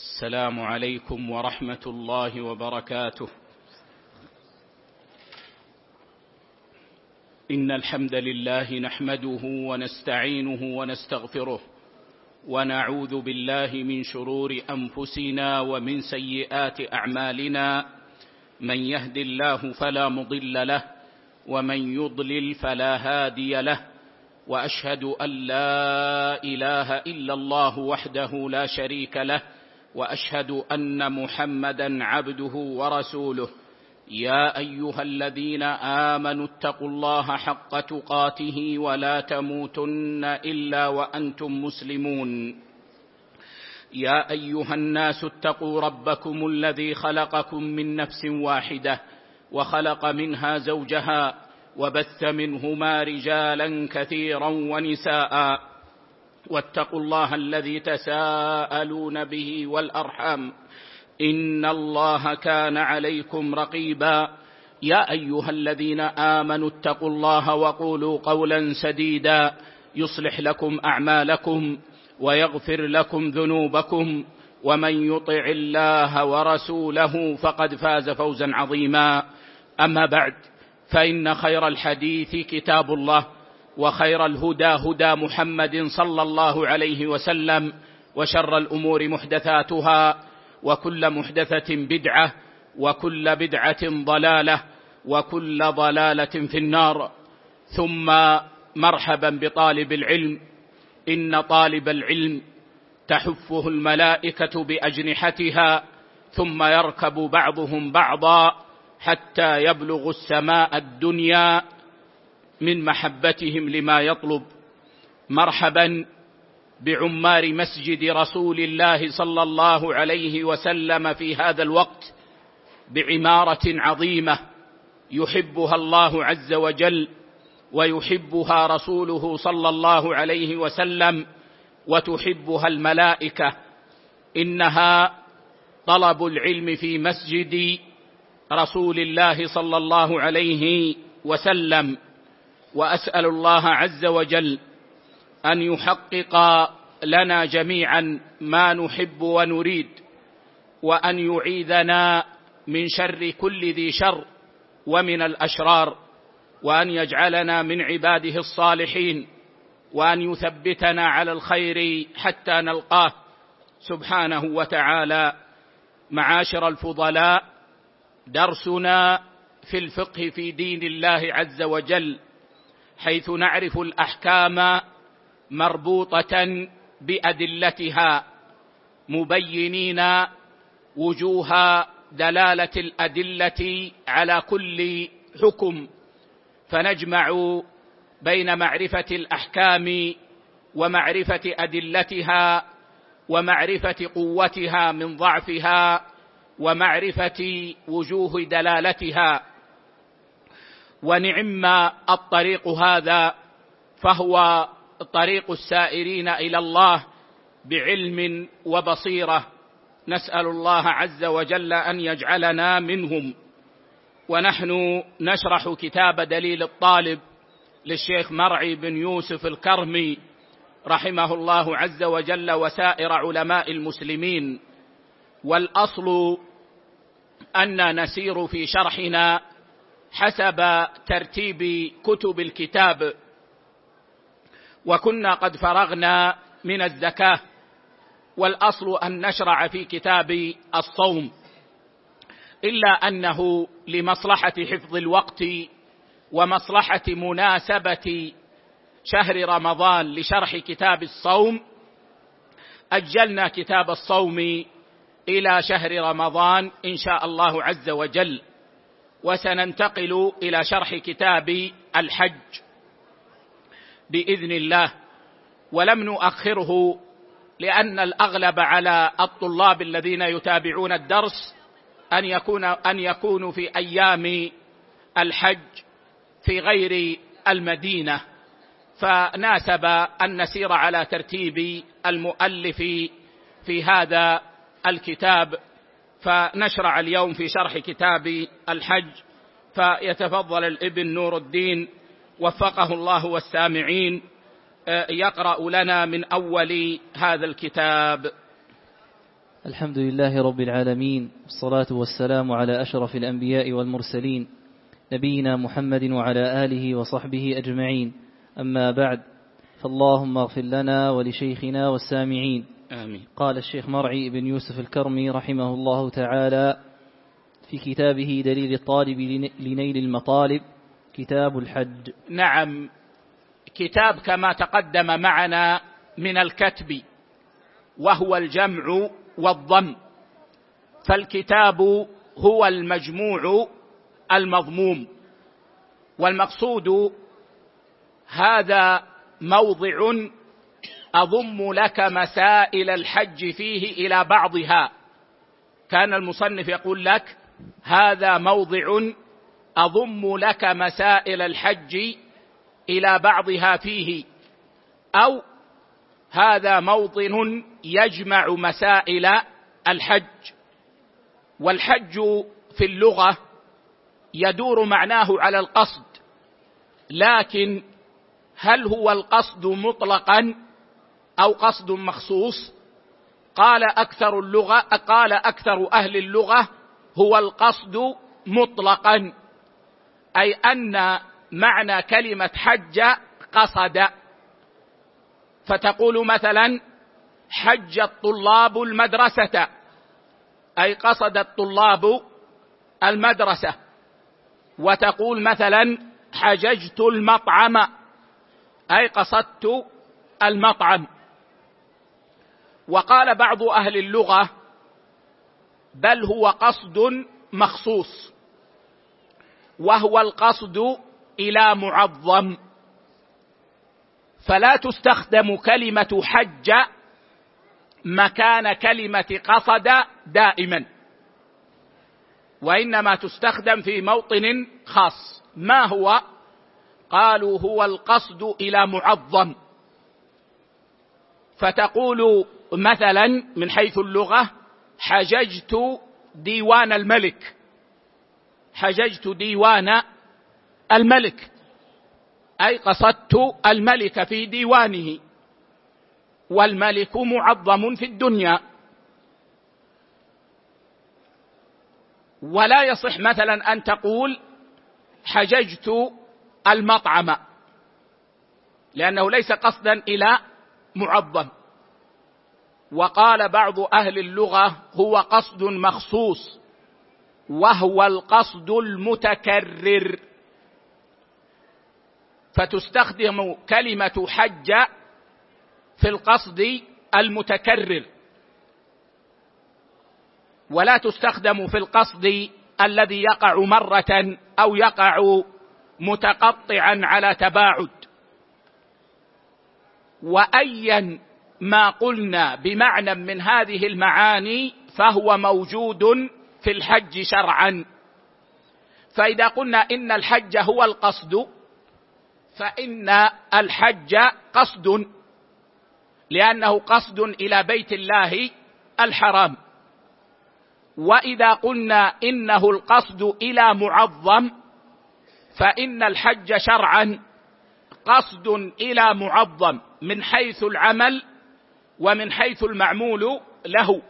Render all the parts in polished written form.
السلام عليكم ورحمة الله وبركاته. إن الحمد لله نحمده ونستعينه ونستغفره، ونعوذ بالله من شرور أنفسنا ومن سيئات أعمالنا. من يهد الله فلا مضل له، ومن يضلل فلا هادي له، وأشهد أن لا إله إلا الله وحده لا شريك له، وأشهد أن محمدًا عبده ورسوله. يا أيها الذين آمنوا اتقوا الله حق تقاته ولا تموتن إلا وأنتم مسلمون. يا أيها الناس اتقوا ربكم الذي خلقكم من نفس واحدة، وخلق منها زوجها، وبث منهما رجالا كثيرا ونساء، واتقوا الله الذي تساءلون به والأرحام، إن الله كان عليكم رقيبا. يا أيها الذين آمنوا اتقوا الله وقولوا قولا سديدا يصلح لكم أعمالكم ويغفر لكم ذنوبكم، ومن يطع الله ورسوله فقد فاز فوزا عظيما. أما بعد، فإن خير الحديث كتاب الله، وخير الهدى هدى محمد صلى الله عليه وسلم، وشر الأمور محدثاتها، وكل محدثة بدعة، وكل بدعة ضلالة، وكل ضلالة في النار. ثم مرحبا بطالب العلم. إن طالب العلم تحفه الملائكة بأجنحتها، ثم يركب بعضهم بعضا حتى يبلغ السماء الدنيا من محبتهم لما يطلب. مرحبا بعمار مسجد رسول الله صلى الله عليه وسلم في هذا الوقت، بعمارة عظيمة يحبها الله عز وجل، ويحبها رسوله صلى الله عليه وسلم، وتحبها الملائكة. إنها طلب العلم في مسجد رسول الله صلى الله عليه وسلم. وأسأل الله عز وجل أن يحقق لنا جميعا ما نحب ونريد، وأن يعيذنا من شر كل ذي شر ومن الأشرار، وأن يجعلنا من عباده الصالحين، وأن يثبتنا على الخير حتى نلقاه سبحانه وتعالى. معاشر الفضلاء، درسنا في الفقه في دين الله عز وجل، حيث نعرف الأحكام مربوطة بأدلتها، مبينين وجوه دلالة الأدلة على كل حكم، فنجمع بين معرفة الأحكام ومعرفة أدلتها، ومعرفة قوتها من ضعفها، ومعرفة وجوه دلالتها. ونعم الطريق هذا، فهو طريق السائرين إلى الله بعلم وبصيرة. نسأل الله عز وجل أن يجعلنا منهم. ونحن نشرح كتاب دليل الطالب للشيخ مرعي بن يوسف الكرمي رحمه الله عز وجل، وسائر علماء المسلمين. والأصل أن نسير في شرحنا حسب ترتيب كتب الكتاب، وكنا قد فرغنا من الزكاة، والأصل أن نشرع في كتاب الصوم، إلا أنه لمصلحة حفظ الوقت ومصلحة مناسبة شهر رمضان لشرح كتاب الصوم أجلنا كتاب الصوم إلى شهر رمضان إن شاء الله عز وجل، وسننتقل إلى شرح كتاب الحج بإذن الله. ولم نؤخره لأن الأغلب على الطلاب الذين يتابعون الدرس أن يكونوا في أيام الحج في غير المدينة، فناسب أن نسير على ترتيب المؤلف في هذا الكتاب. فنشرع اليوم في شرح كتاب الحج، فيتفضل الابن نور الدين وفقه الله والسامعين يقرأ لنا من أول هذا الكتاب. الحمد لله رب العالمين، والصلاة والسلام على أشرف الأنبياء والمرسلين، نبينا محمد وعلى آله وصحبه أجمعين. أما بعد، فاللهم اغفر لنا ولشيخنا والسامعين. آمين. قال الشيخ مرعي بن يوسف الكرمي رحمه الله تعالى في كتابه دليل الطالب لنيل المطالب، كتاب الحج. نعم، كتاب كما تقدم معنا من الكتب، وهو الجمع والضم، فالكتاب هو المجموع المضموم، والمقصود هذا موضع أضم لك مسائل الحج فيه إلى بعضها. كان المصنف يقول لك هذا موضع أضم لك مسائل الحج إلى بعضها فيه، أو هذا موطن يجمع مسائل الحج. والحج في اللغة يدور معناه على القصد، لكن هل هو القصد مطلقا أو قصد مخصوص؟ قال أكثر أهل اللغة هو القصد مطلقا، أي أن معنى كلمة حج قصد. فتقول مثلا حج الطلاب المدرسة، أي قصد الطلاب المدرسة. وتقول مثلا حججت المطعم، أي قصدت المطعم. وقال بعض أهل اللغة بل هو قصد مخصوص، وهو القصد إلى معظم، فلا تستخدم كلمة حج مكان كلمة قصد دائما، وإنما تستخدم في موطن خاص. ما هو؟ قالوا هو القصد إلى معظم. فتقول مثلا من حيث اللغة حججت ديوان الملك، حججت ديوان الملك، أي قصدت الملك في ديوانه، والملك معظم في الدنيا. ولا يصح مثلا أن تقول حججت المطعم، لأنه ليس قصدا إلى معظم. وقال بعض أهل اللغة هو قصد مخصوص، وهو القصد المتكرر. فتستخدم كلمة حج في القصد المتكرر، ولا تستخدم في القصد الذي يقع مرة أو يقع متقطعا على تباعد. وأيا ما قلنا بمعنى من هذه المعاني فهو موجود في الحج شرعا. فإذا قلنا إن الحج هو القصد، فإن الحج قصد، لأنه قصد إلى بيت الله الحرام. وإذا قلنا إنه القصد إلى معظم، فإن الحج شرعا قصد إلى معظم من حيث العمل ومن حيث المعمول له.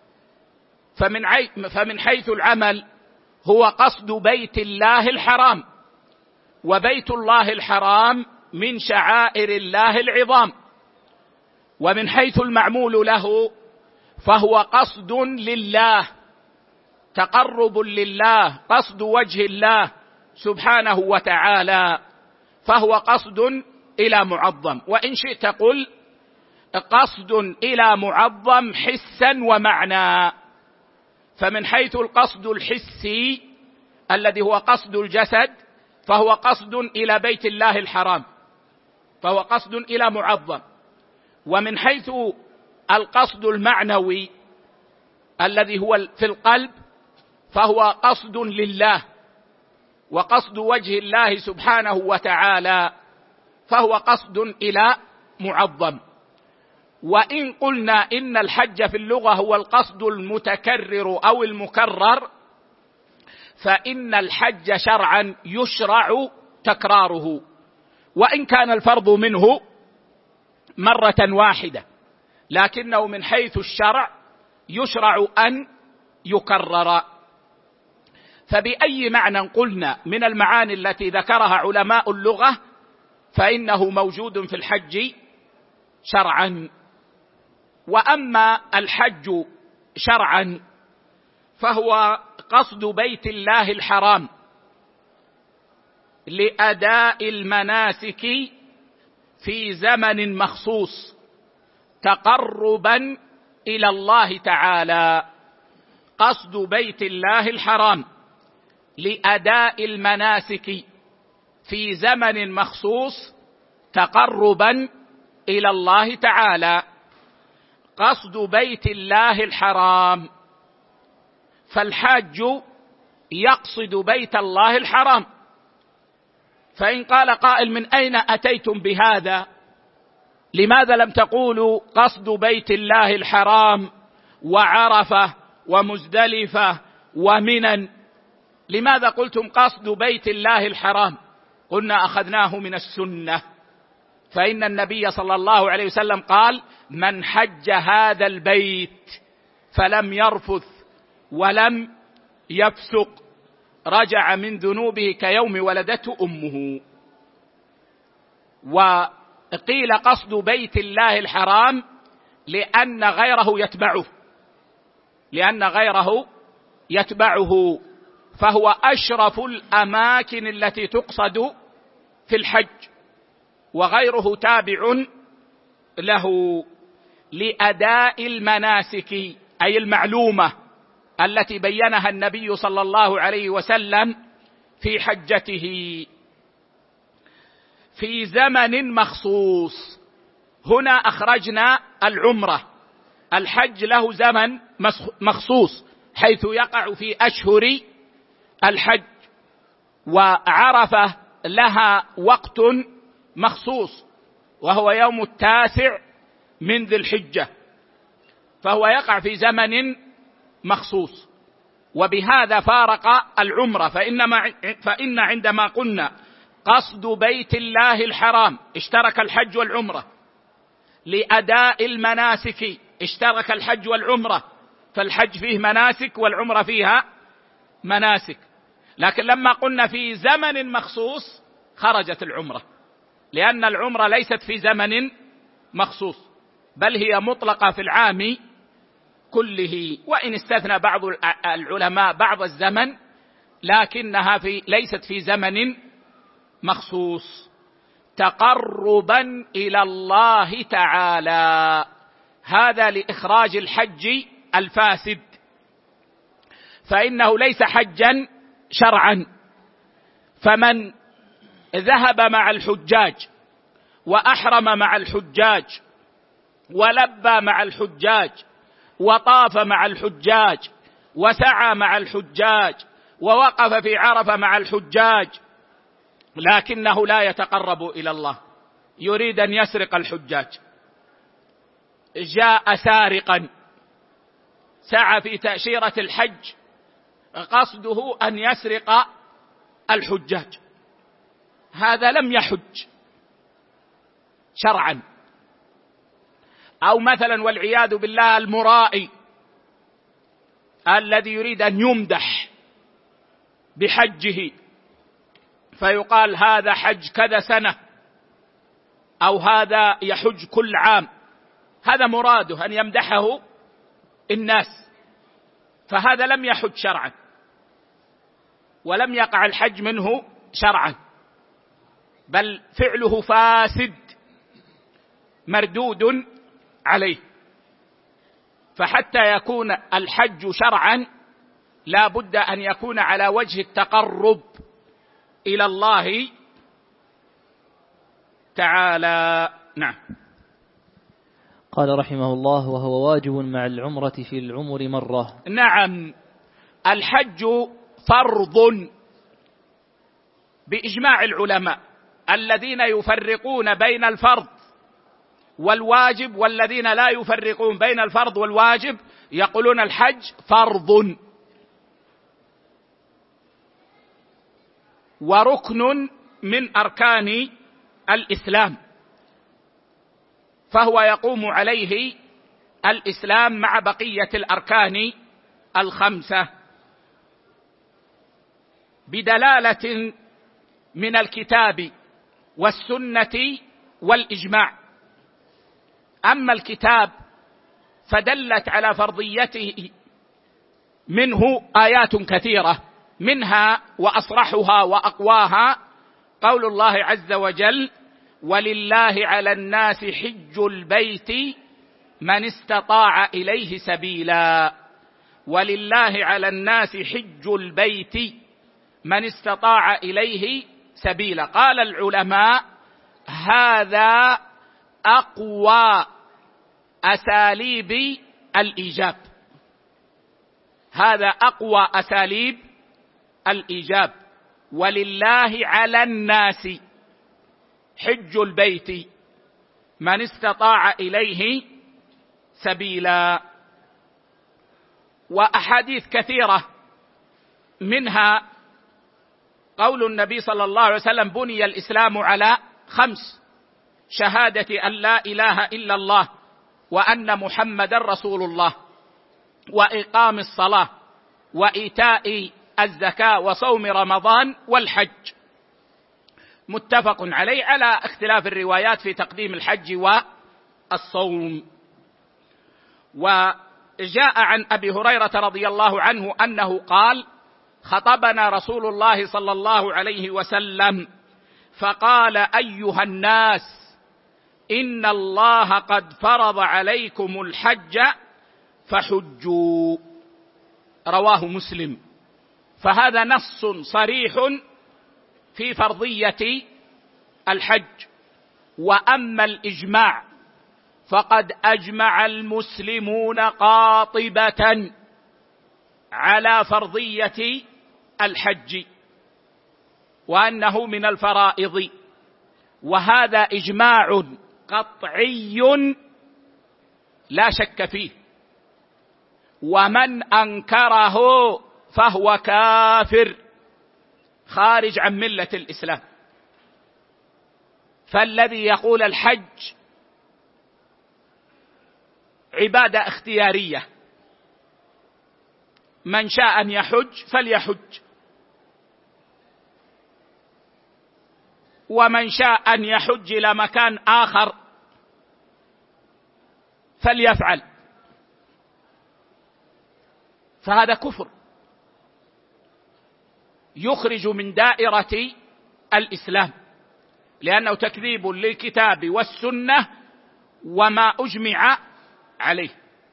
فمن حيث العمل هو قصد بيت الله الحرام، وبيت الله الحرام من شعائر الله العظام. ومن حيث المعمول له فهو قصد لله، تقرب لله، قصد وجه الله سبحانه وتعالى، فهو قصد إلى معظم. وإن شئت قل قصد إلى معظم حسا ومعنى. فمن حيث القصد الحسي الذي هو قصد الجسد فهو قصد إلى بيت الله الحرام، فهو قصد إلى معظم. ومن حيث القصد المعنوي الذي هو في القلب فهو قصد لله وقصد وجه الله سبحانه وتعالى، فهو قصد إلى معظم. وإن قلنا إن الحج في اللغة هو القصد المتكرر أو المكرر، فإن الحج شرعا يشرع تكراره، وإن كان الفرض منه مرة واحدة، لكنه من حيث الشرع يشرع أن يكرر. فبأي معنى قلنا من المعاني التي ذكرها علماء اللغة فإنه موجود في الحج شرعا. وأما الحج شرعا فهو قصد بيت الله الحرام لأداء المناسك في زمن مخصوص تقربا إلى الله تعالى. قصد بيت الله الحرام لأداء المناسك في زمن مخصوص تقربا إلى الله تعالى. قصد بيت الله الحرام، فالحاج يقصد بيت الله الحرام. فإن قال قائل من أين أتيتم بهذا؟ لماذا لم تقولوا قصد بيت الله الحرام وعرفة ومزدلفة ومنى؟ لماذا قلتم قصد بيت الله الحرام؟ قلنا أخذناه من السنة، فإن النبي صلى الله عليه وسلم قال من حج هذا البيت فلم يرفث ولم يفسق رجع من ذنوبه كيوم ولدته أمه. وقيل قصد بيت الله الحرام لأن غيره يتبعه، فهو أشرف الأماكن التي تقصد في الحج، وغيره تابع له لأداء المناسك، أي المعلومة التي بينها النبي صلى الله عليه وسلم في حجته في زمن مخصوص. هنا أخرجنا العمرة. الحج له زمن مخصوص حيث يقع في أشهر الحج، وعرفة لها وقت مخصوص وهو يوم 9 من ذي الحجة، فهو يقع في زمن مخصوص. وبهذا فارق العمرة، فإن عندما قلنا قصد بيت الله الحرام اشترك الحج والعمرة، لأداء المناسك اشترك الحج والعمرة، فالحج فيه مناسك والعمرة فيها مناسك. لكن لما قلنا في زمن مخصوص خرجت العمرة، لأن العمرة ليست في زمن مخصوص بل هي مطلقة في العام كله، وإن استثنى بعض العلماء بعض الزمن لكنها ليست في زمن مخصوص تقربا إلى الله تعالى. هذا لإخراج الحج الفاسد، فإنه ليس حجا شرعا. فمن ذهب مع الحجاج وأحرم مع الحجاج ولبى مع الحجاج وطاف مع الحجاج وسعى مع الحجاج ووقف في عرفة مع الحجاج، لكنه لا يتقرب إلى الله، يريد أن يسرق الحجاج، جاء سارقا سعى في تأشيرة الحج قصده أن يسرق الحجاج، هذا لم يحج شرعا. أو مثلا والعياذ بالله المرائي الذي يريد أن يمدح بحجه فيقال هذا حج كذا سنة أو هذا يحج كل عام، هذا مراده أن يمدحه الناس، فهذا لم يحج شرعا ولم يقع الحج منه شرعا، بل فعله فاسد مردود عليه. فحتى يكون الحج شرعا لا بد أن يكون على وجه التقرب إلى الله تعالى. نعم. قال رحمه الله: وهو واجب مع العمرة في العمر مرة. نعم، الحج فرض بإجماع العلماء الذين يفرقون بين الفرض والواجب، والذين لا يفرقون بين الفرض والواجب يقولون الحج فرض وركن من أركان الإسلام، فهو يقوم عليه الإسلام مع بقية الأركان الخمسة بدلالة من الكتاب والسنة والإجماع. أما الكتاب فدلت على فرضيته منه آيات كثيرة، منها وأصرحها وأقواها قول الله عز وجل: ولله على الناس حج البيت من استطاع إليه سبيلا. ولله على الناس حج البيت من استطاع إليه سبيلا. قال العلماء: هذا أقوى أساليب الإيجاب، هذا أقوى أساليب الإيجاب. ولله على الناس حج البيت من استطاع إليه سبيلا. وأحاديث كثيرة منها قول النبي صلى الله عليه وسلم: بني الإسلام على 5: شهادة أن لا إله إلا الله وأن محمدا رسول الله، وإقام الصلاة، وإيتاء الزكاة، وصوم رمضان، والحج. متفق عليه على اختلاف الروايات في تقديم الحج والصوم. وجاء عن أبي هريرة رضي الله عنه أنه قال: خطبنا رسول الله صلى الله عليه وسلم فقال: أيها الناس، إن الله قد فرض عليكم الحج فحجوا. رواه مسلم. فهذا نص صريح في فرضية الحج. وأما الإجماع فقد أجمع المسلمون قاطبة على فرضية الحج وأنه من الفرائض، وهذا إجماع قطعي لا شك فيه، ومن أنكره فهو كافر خارج عن ملة الإسلام. فالذي يقول الحج عبادة اختيارية، من شاء أن يحج فليحج، ومن شاء أن يحج إلى مكان آخر فليفعل، فهذا كفر يخرج من دائرة الإسلام، لأنه تكذيب للكتاب والسنة وما أجمع عليه.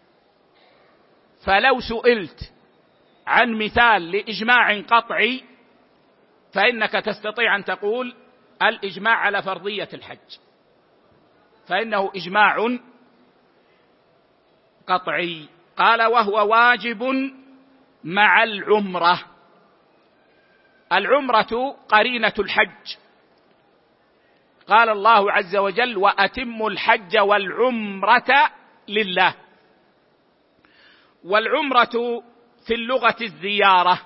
فلو سئلت عن مثال لإجماع قطعي فإنك تستطيع أن تقول الإجماع على فرضية الحج، فإنه إجماع قطعي. قال: وهو واجب مع العمرة. العمرة قرينة الحج. قال الله عز وجل: وأتموا الحج والعمرة لله. والعمرة في اللغة الزيارة،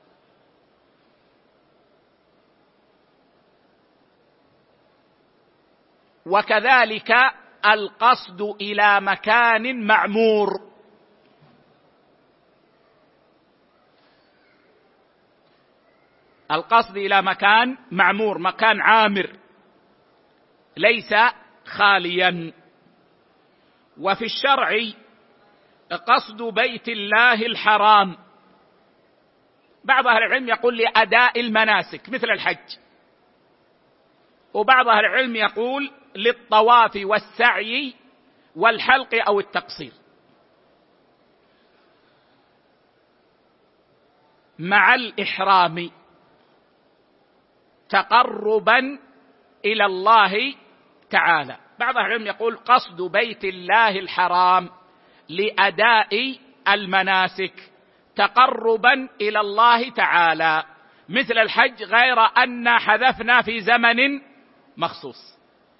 وكذلك القصد إلى مكان معمور. القصد إلى مكان معمور، مكان عامر ليس خاليا. وفي الشرع قصد بيت الله الحرام. بعض أهل العلم يقول لأداء المناسك مثل الحج، وبعض أهل العلم يقول للطواف والسعي والحلق أو التقصير، مع الإحرام تقربا إلى الله تعالى. بعض أهل العلم يقول قصد بيت الله الحرام لأداء المناسك تقربا إلى الله تعالى مثل الحج، غير أن حذفنا في زمن مخصوص،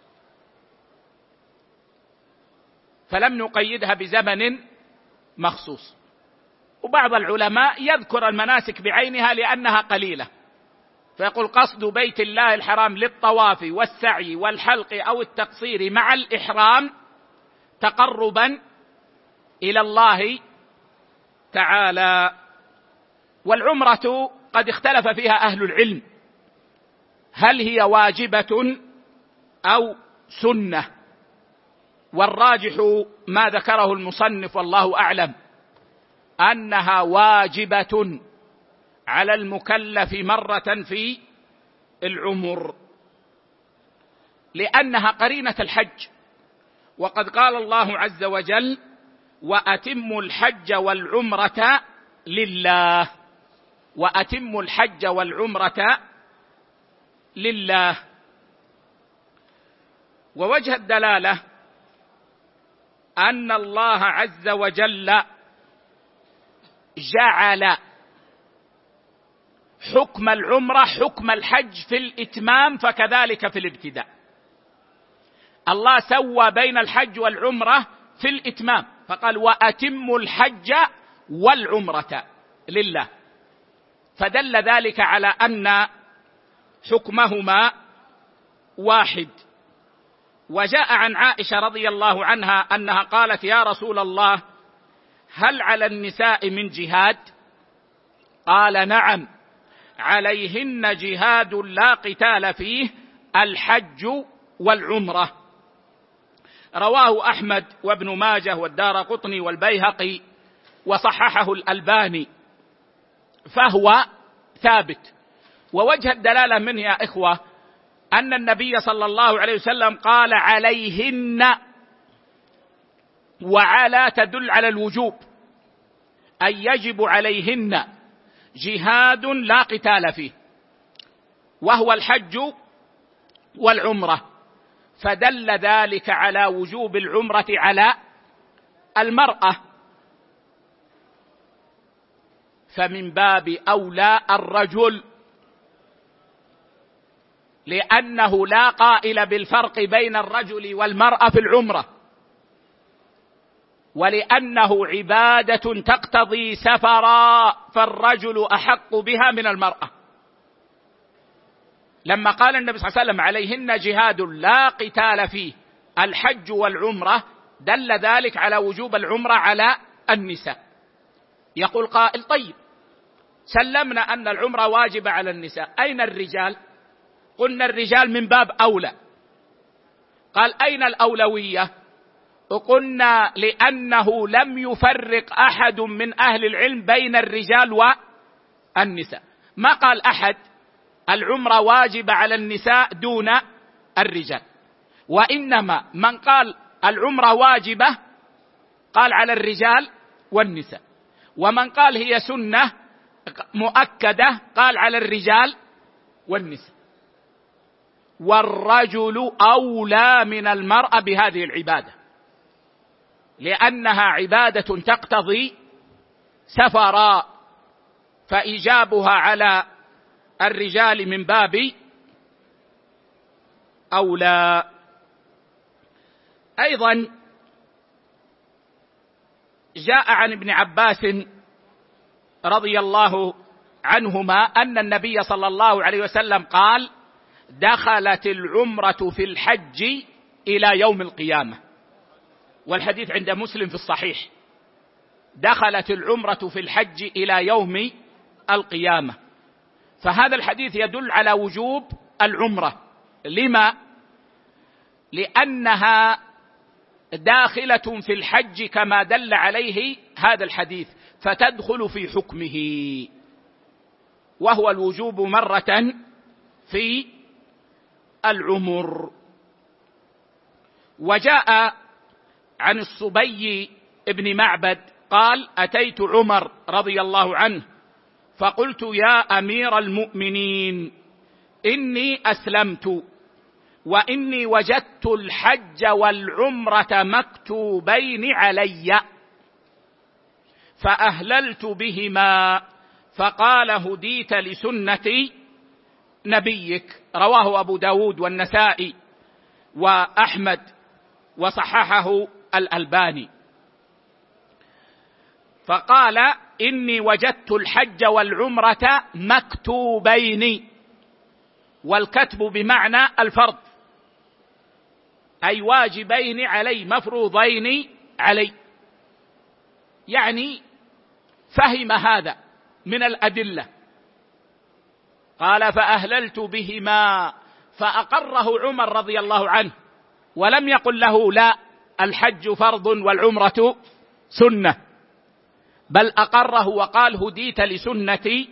فلم نقيدها بزمن مخصوص. وبعض العلماء يذكر المناسك بعينها لأنها قليلة، فيقول قصد بيت الله الحرام للطواف والسعي والحلق أو التقصير مع الإحرام تقربا إلى الله تعالى. والعمرة قد اختلف فيها أهل العلم هل هي واجبة أو سنة، والراجح ما ذكره المصنف والله أعلم أنها واجبة على المكلف مرة في العمر، لأنها قرينة الحج، وقد قال الله عز وجل: وأتموا الحج والعمرة لله، وأتموا الحج والعمرة لله. ووجه الدلالة أن الله عز وجل جعل حكم العمرة حكم الحج في الإتمام، فكذلك في الابتداء. الله سوى بين الحج والعمرة في الإتمام، فقال: وأتموا الحج والعمرة لله، فدل ذلك على أن حكمهما واحد. وجاء عن عائشة رضي الله عنها أنها قالت: يا رسول الله، هل على النساء من جهاد؟ قال: نعم، عليهن جهاد لا قتال فيه، الحج والعمرة. رواه أحمد وابن ماجه والدارقطني والبيهقي وصححه الألباني، فهو ثابت. ووجه الدلالة منه يا إخوة أن النبي صلى الله عليه وسلم قال: عليهن، وعلى تدل على الوجوب، أي يجب عليهن جهاد لا قتال فيه، وهو الحج والعمرة، فدل ذلك على وجوب العمرة على المرأة، فمن باب أولى الرجل، لأنه لا قائل بالفرق بين الرجل والمرأة في العمرة، ولأنه عبادة تقتضي سفرا، فالرجل أحق بها من المرأة. لما قال النبي صلى الله عليه وسلم: عليهن جهاد لا قتال فيه، الحج والعمرة، دل ذلك على وجوب العمرة على النساء. يقول قائل: طيب، سلمنا أن العمرة واجبة على النساء، أين الرجال؟ قلنا الرجال من باب أولى. قال: أين الأولوية؟ قلنا لأنه لم يفرق أحد من أهل العلم بين الرجال والنساء، ما قال أحد العمرة واجبة على النساء دون الرجال، وإنما من قال العمرة واجبة قال على الرجال والنساء، ومن قال هي سنة مؤكدة قال على الرجال والنساء. والرجل أولى من المرأة بهذه العبادة، لأنها عبادة تقتضي سفرا، فإيجابها على الرجال من باب أولى. أيضا جاء عن ابن عباس رضي الله عنهما أن النبي صلى الله عليه وسلم قال: دخلت العمرة في الحج إلى يوم القيامة، والحديث عند مسلم في الصحيح: دخلت العمرة في الحج إلى يوم القيامة. فهذا الحديث يدل على وجوب العمرة. لما؟ لأنها داخلة في الحج كما دل عليه هذا الحديث، فتدخل في حكمه، وهو الوجوب مرة في العمر. وجاء عن الصبي ابن معبد قال: أتيت عمر رضي الله عنه فقلت: يا أمير المؤمنين، إني أسلمت وإني وجدت الحج والعمرة مكتوبين علي، فأهللت بهما، فقال: هديت لسنة نبيك. رواه أبو داود والنسائي وأحمد وصححه الألباني. فقال: إني وجدت الحج والعمرة مكتوبين، والكتب بمعنى الفرض، أي واجبين علي، مفروضين علي. يعني فهم هذا من الأدلة. قال فأهللت بهما، فأقره عمر رضي الله عنه، ولم يقل له لا الحج فرض والعمرة سنة، بل أقره وقال هديت لسنة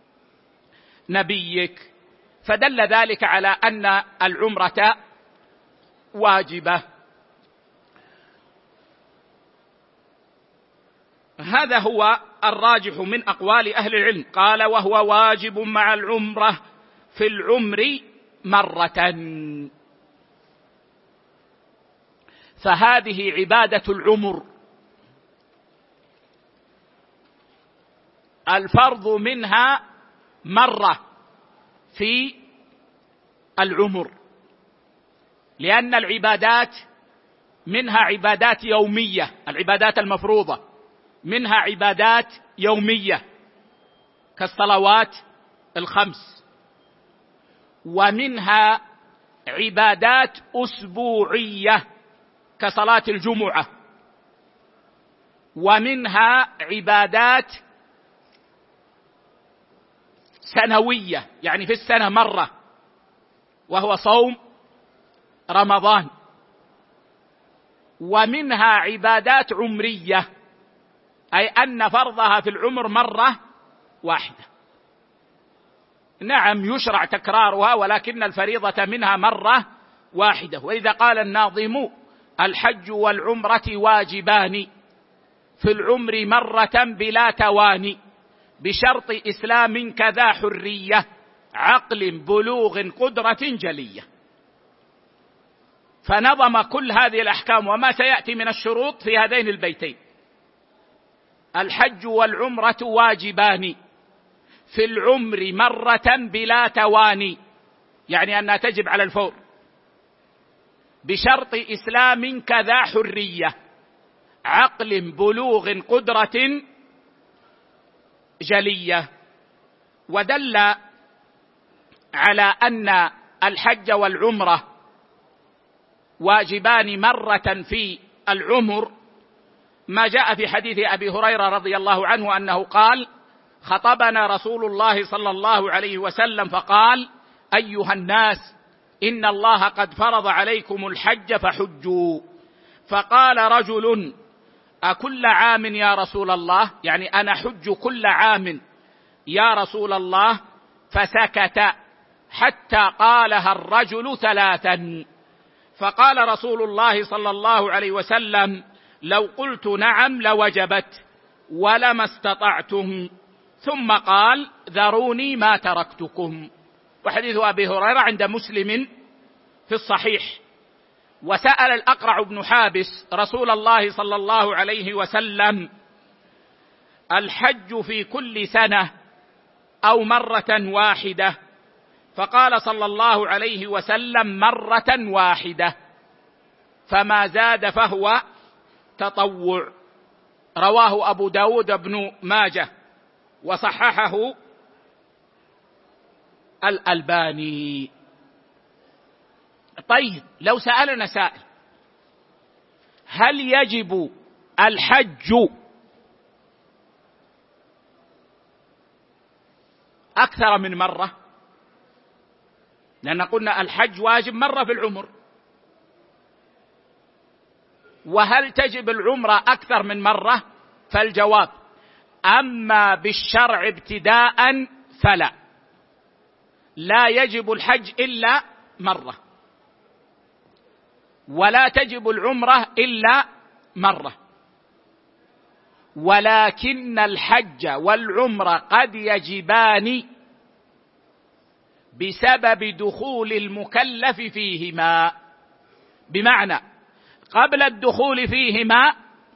نبيك، فدل ذلك على أن العمرة واجبة. هذا هو الراجح من أقوال أهل العلم. قال وهو واجب مع العمرة في العمر مرة، فهذه عبادة العمر، الفرض منها مرة في العمر، لأن العبادات منها عبادات يومية، العبادات المفروضة منها عبادات يومية كالصلوات الخمس، ومنها عبادات أسبوعية كصلاة الجمعة، ومنها عبادات سنوية يعني في السنة مرة، وهو صوم رمضان، ومنها عبادات عمرية، أي أن فرضها في العمر مرة واحدة. نعم يشرع تكرارها، ولكن الفريضة منها مرة واحدة. وإذا قال الناظم الحج والعمرة واجبان في العمر مرة بلا تواني، بشرط إسلام كذا حرية، عقل بلوغ قدرة جلية. فنظم كل هذه الأحكام وما سيأتي من الشروط في هذين البيتين: الحج والعمرة واجبان في العمر مرة بلا تواني، يعني أنها تجب على الفور، بشرط إسلام كذا حرية، عقل بلوغ قدرة جلية. ودل على أن الحج والعمرة واجبان مرة في العمر ما جاء في حديث أبي هريرة رضي الله عنه أنه قال: خطبنا رسول الله صلى الله عليه وسلم فقال: أيها الناس إن الله قد فرض عليكم الحج فحجوا. فقال رجل: أكل عام يا رسول الله؟ يعني أنا حج كل عام يا رسول الله. فسكت حتى قالها الرجل ثلاثا، فقال رسول الله صلى الله عليه وسلم: لو قلت نعم لوجبت ولما استطعتم. ثم قال: ذروني ما تركتكم. وحديث أبي هريرة عند مسلم في الصحيح. وسأل الأقرع بن حابس رسول الله صلى الله عليه وسلم: الحج في كل سنة أو مرة واحدة؟ فقال صلى الله عليه وسلم: مرة واحدة، فما زاد فهو تطوع. رواه أبو داود بن ماجه وصححه الألباني. طيب، لو سألنا سائل: هل يجب الحج أكثر من مرة؟ لأن قلنا الحج واجب مرة في العمر، وهل تجب العمرة أكثر من مرة؟ فالجواب: أما بالشرع ابتداء فلا، لا يجب الحج إلا مرة، ولا تجب العمرة إلا مرة، ولكن الحج والعمرة قد يجبان بسبب دخول المكلف فيهما. بمعنى قبل الدخول فيهما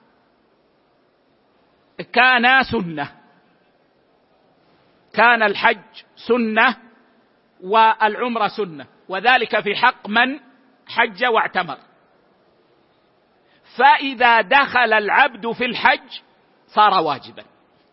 كان سنة، كان الحج سنة والعمرة سنة، وذلك في حق من حج واعتمر. فإذا دخل العبد في الحج صار واجبا،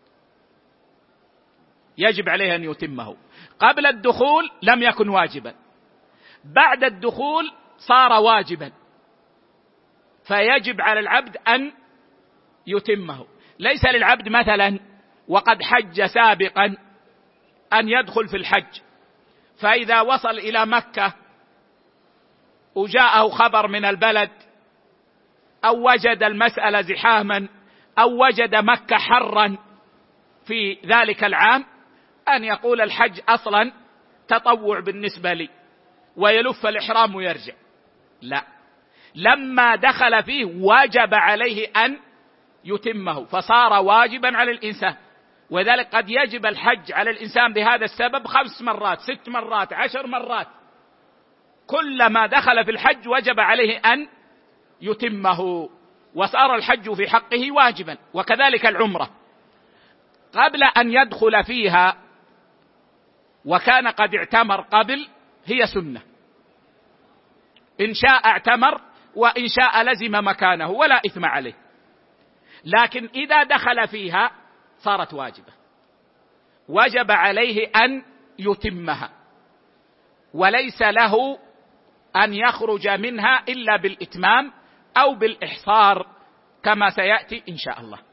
يجب عليه أن يتمه. قبل الدخول لم يكن واجبا، بعد الدخول صار واجبا، فيجب على العبد أن يتمه. ليس للعبد مثلا وقد حج سابقا أن يدخل في الحج، فإذا وصل إلى مكة وجاءه خبر من البلد أو وجد المسألة زحاما أو وجد مكة حرا في ذلك العام، أن يقول الحج أصلا تطوع بالنسبة لي ويلف الإحرام ويرجع. لا، لما دخل فيه وجب عليه أن يتمه، فصار واجبا على الإنسان. وذلك قد يجب الحج على الإنسان بهذا السبب 5 مرات 6 مرات 10 مرات، كلما دخل في الحج وجب عليه أن يتمه، وصار الحج في حقه واجبا. وكذلك العمرة قبل أن يدخل فيها وكان قد اعتمر قبل هي سنة، إن شاء اعتمر وإن شاء لزم مكانه ولا إثم عليه، لكن إذا دخل فيها صارت واجبة، وجب عليه أن يتمها، وليس له أن يخرج منها إلا بالإتمام أو بالإحصار كما سيأتي إن شاء الله.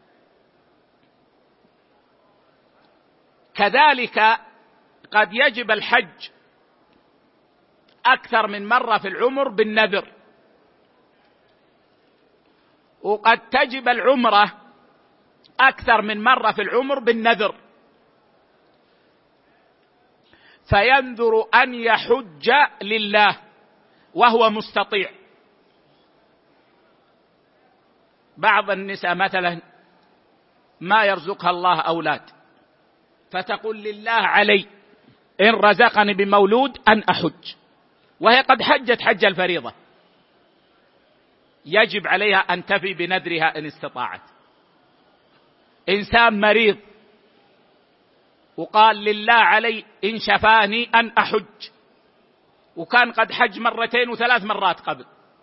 كذلك قد يجب الحج أكثر من مرة في العمر بالنذر، وقد تجب العمرة أكثر من مرة في العمر بالنذر، فينذر أن يحج لله وهو مستطيع. بعض النساء مثلا ما يرزقها الله أولاد، فتقول لله علي إن رزقني بمولود أن أحج، وهي قد حجت حج الفريضة، يجب عليها أن تفي بنذرها إن استطاعت. إنسان مريض وقال لله علي إن شفاني أن أحج، وكان قد حج 2 و3 مرات قبل،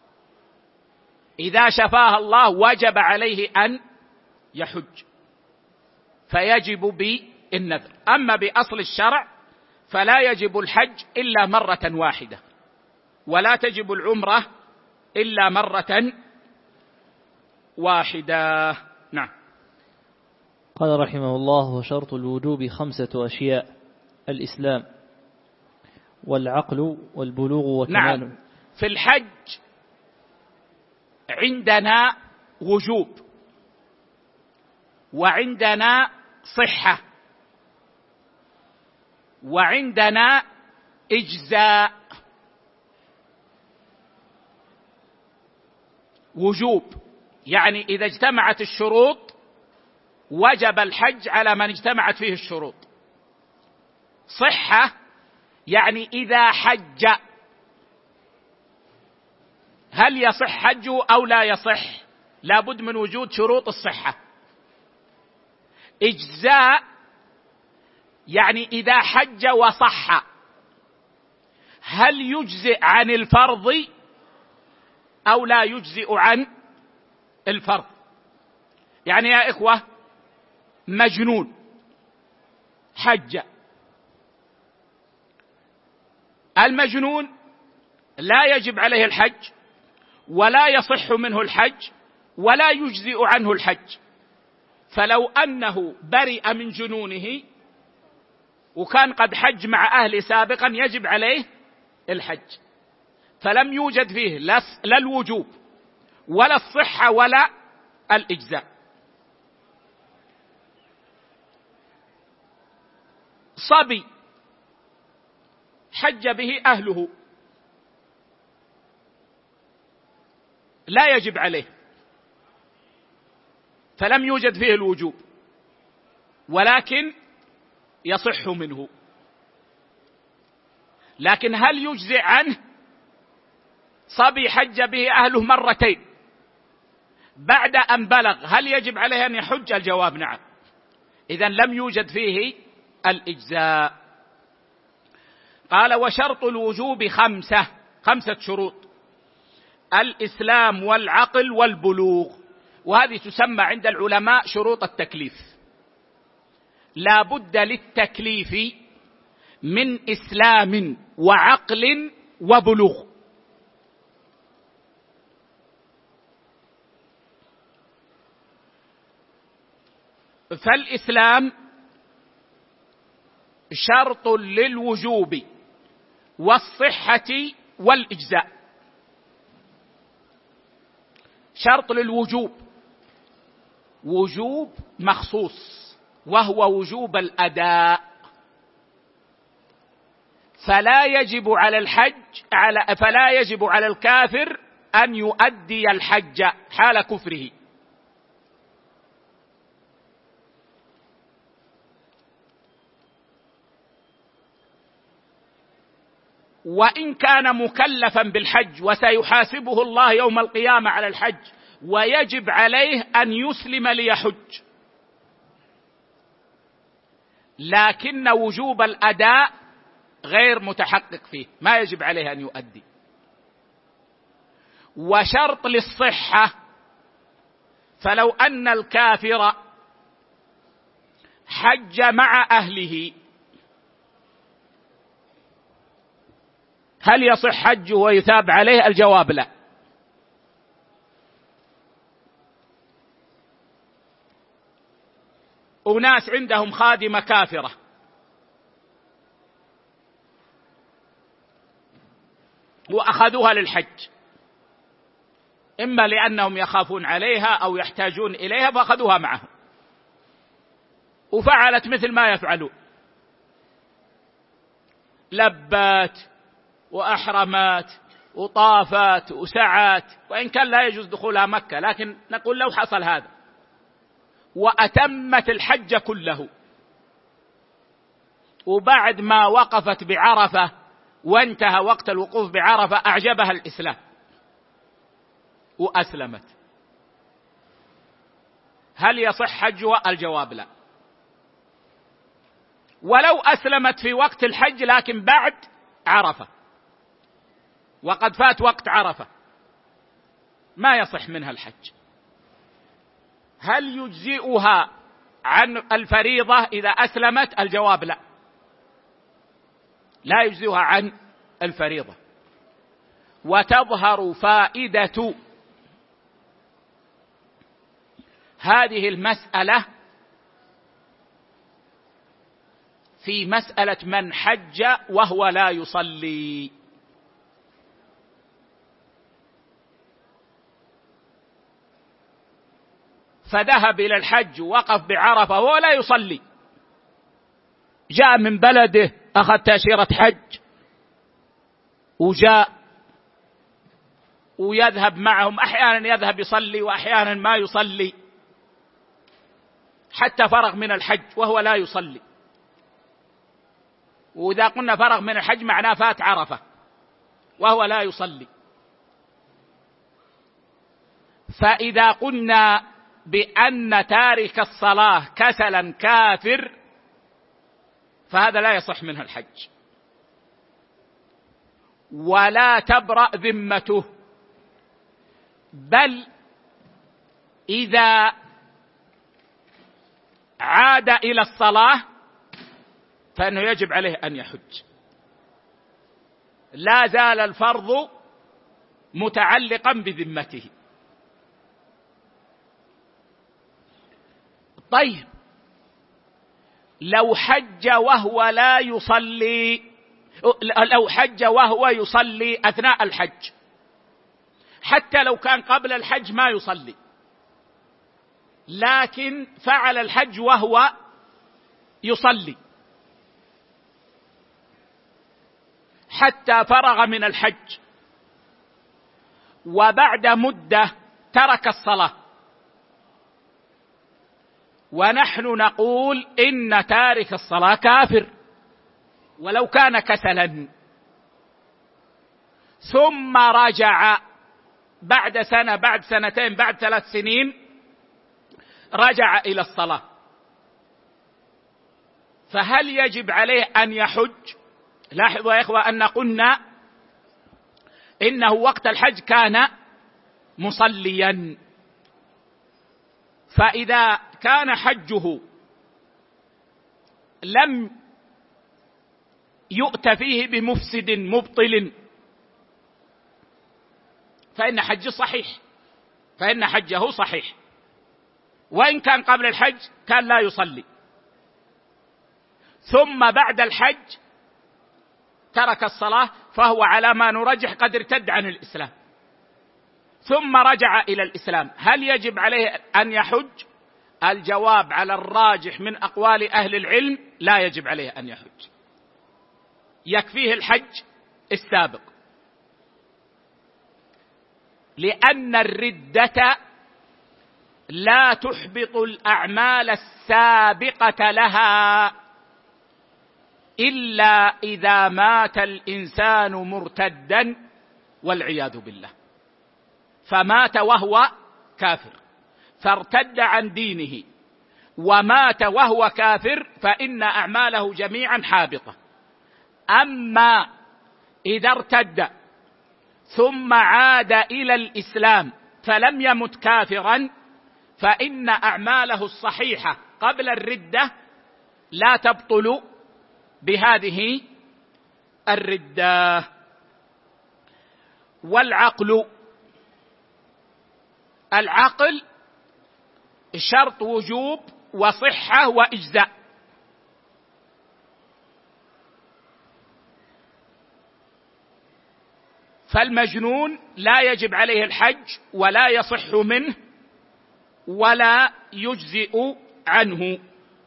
إذا شفاها الله وجب عليه أن يحج، فيجب بالنذر. أما بأصل الشرع فلا يجب الحج إلا مرة واحدة، ولا تجب العمرة إلا مرة واحدة. نعم. قال رحمه الله: وشرط الوجوب 5 أشياء: الإسلام والعقل والبلوغ وكمال. نعم. في الحج عندنا وجوب وعندنا صحة وعندنا إجزاء. وجوب يعني إذا اجتمعت الشروط وجب الحج على من اجتمعت فيه الشروط. صحة يعني إذا حج هل يصح حجه أو لا يصح، لابد من وجود شروط الصحة. إجزاء يعني إذا حج وصح هل يجزئ عن الفرض أو لا يجزئ عن الفرض. يعني يا إخوة، مجنون حج، المجنون لا يجب عليه الحج ولا يصح منه الحج ولا يجزئ عنه الحج، فلو أنه برئ من جنونه وكان قد حج مع أهله سابقا يجب عليه الحج، فلم يوجد فيه لا الوجوب ولا الصحة ولا الإجزاء. صبي حج به أهله لا يجب عليه، فلم يوجد فيه الوجوب ولكن يصح منه. لكن هل يجزئ عنه صبي حج به أهله 2 مرات بعد أن بلغ، هل يجب عليه أن يحج؟ الجواب نعم. إذن لم يوجد فيه الإجزاء. قال: وشرط الوجوب 5 شروط: الإسلام والعقل والبلوغ. وهذه تسمى عند العلماء شروط التكليف. لا بد للتكليف من إسلام وعقل وبلوغ. فالإسلام شرط للوجوب والصحة والإجزاء. شرط للوجوب، وجوب مخصوص وهو وجوب الأداء، فلا يجب على الكافر أن يؤدي الحج حال كفره. وإن كان مكلفا بالحج وسيحاسبه الله يوم القيامة على الحج ويجب عليه أن يسلم ليحج، لكن وجوب الأداء غير متحقق فيه، ما يجب عليه أن يؤدي. وشرط للصحة، فلو أن الكافر حج مع أهله هل يصح حجه ويثاب عليه؟ الجواب لا. أناس عندهم خادمة كافرة وأخذوها للحج، إما لأنهم يخافون عليها أو يحتاجون إليها فأخذوها معهم، وفعلت مثل ما يفعلون، لبات وأحرمات وطافات وسعات، وإن كان لا يجوز دخولها مكة، لكن نقول لو حصل هذا وأتمت الحج كله، وبعد ما وقفت بعرفة وانتهى وقت الوقوف بعرفة أعجبها الإسلام وأسلمت، هل يصح حجها؟ الجواب لا. ولو أسلمت في وقت الحج لكن بعد عرفة وقد فات وقت عرفة ما يصح منها الحج. هل يجزئها عن الفريضة إذا أسلمت؟ الجواب لا، لا يجزئها عن الفريضة. وتظهر فائدة هذه المسألة في مسألة من حج وهو لا يصلي. فذهب إلى الحج ووقف بعرفة وهو لا يصلي، جاء من بلده أخذ تأشيرة حج وجاء ويذهب معهم، أحيانا يذهب يصلي وأحيانا ما يصلي حتى فرغ من الحج وهو لا يصلي. وإذا قلنا فرغ من الحج معناه فات عرفة وهو لا يصلي. فإذا قلنا بأن تارك الصلاة كسلا كافر فهذا لا يصح منه الحج ولا تبرأ ذمته، بل إذا عاد إلى الصلاة فإنه يجب عليه أن يحج، لا زال الفرض متعلقا بذمته. طيب لو حج وهو لا يصلي، لو حج وهو يصلي أثناء الحج، حتى لو كان قبل الحج ما يصلي لكن فعل الحج وهو يصلي حتى فرغ من الحج، وبعد مدة ترك الصلاة، ونحن نقول إن تارك الصلاة كافر ولو كان كسلا، ثم رجع بعد سنة بعد سنتين بعد 3 سنين رجع إلى الصلاة، فهل يجب عليه أن يحج؟ لاحظوا يا إخوة أن قلنا إنه وقت الحج كان مصليا، فإذا كان حجه لم يؤت فيه بمفسد مبطل فإن حجه صحيح، وإن كان قبل الحج كان لا يصلي، ثم بعد الحج ترك الصلاة، فهو على ما نرجح قد ارتد عن الإسلام ثم رجع إلى الإسلام. هل يجب عليه أن يحج؟ الجواب على الراجح من أقوال أهل العلم: لا يجب عليه أن يحج، يكفيه الحج السابق، لأن الردة لا تحبط الأعمال السابقة لها إلا إذا مات الإنسان مرتدا والعياذ بالله، فمات وهو كافر فارتد عن دينه ومات وهو كافر، فإن أعماله جميعا حابطة. أما إذا ارتد ثم عاد إلى الإسلام فلم يمت كافرا، فإن أعماله الصحيحة قبل الردة لا تبطل بهذه الردة. والعقل، العقل شرط وجوب وصحة وإجزاء، فالمجنون لا يجب عليه الحج ولا يصح منه ولا يجزئ عنه.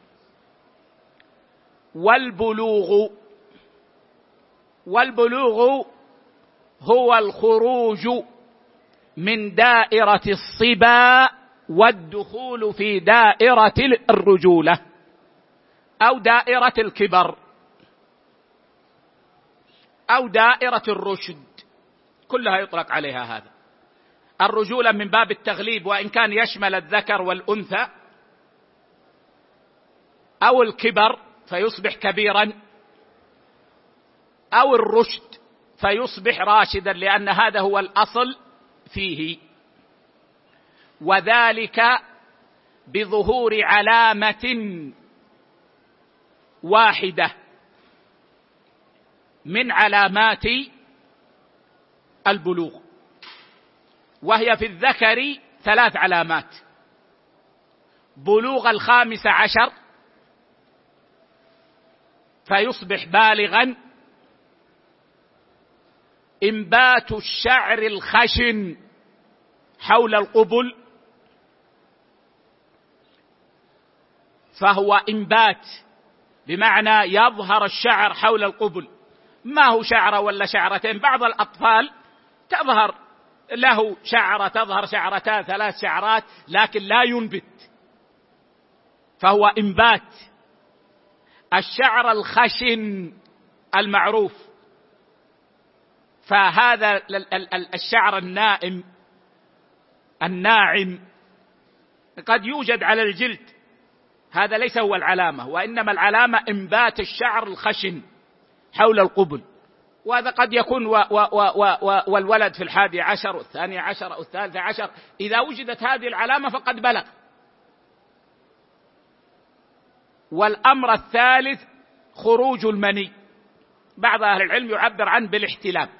والبلوغ هو الخروج من دائرة الصبا والدخول في دائرة الرجولة أو دائرة الكبر أو دائرة الرشد، كلها يطلق عليها هذا. الرجولة من باب التغليب وإن كان يشمل الذكر والأنثى، أو الكبر فيصبح كبيرا، أو الرشد فيصبح راشدا، لأن هذا هو الأصل فيه، وذلك بظهور علامة واحدة من علامات البلوغ، وهي في الذكر 3 علامات: بلوغ 15 فيصبح بالغا، إنبات الشعر الخشن حول القبل، فهو إنبات بمعنى يظهر الشعر حول القبل، ما هو شعرة ولا شعرتين، بعض الأطفال تظهر له شعرة، تظهر شعرتان 3 شعرات، لكن لا ينبت، فهو إنبات الشعر الخشن المعروف. فهذا الشعر الناعم قد يوجد على الجلد، هذا ليس هو العلامة، وإنما العلامة إنبات الشعر الخشن حول القبل، وهذا قد يكون والولد في 11 و12 أو 13، إذا وجدت هذه العلامة فقد بلغ. والأمر الثالث خروج المني، بعض أهل العلم يعبر عنه بالاحتلام،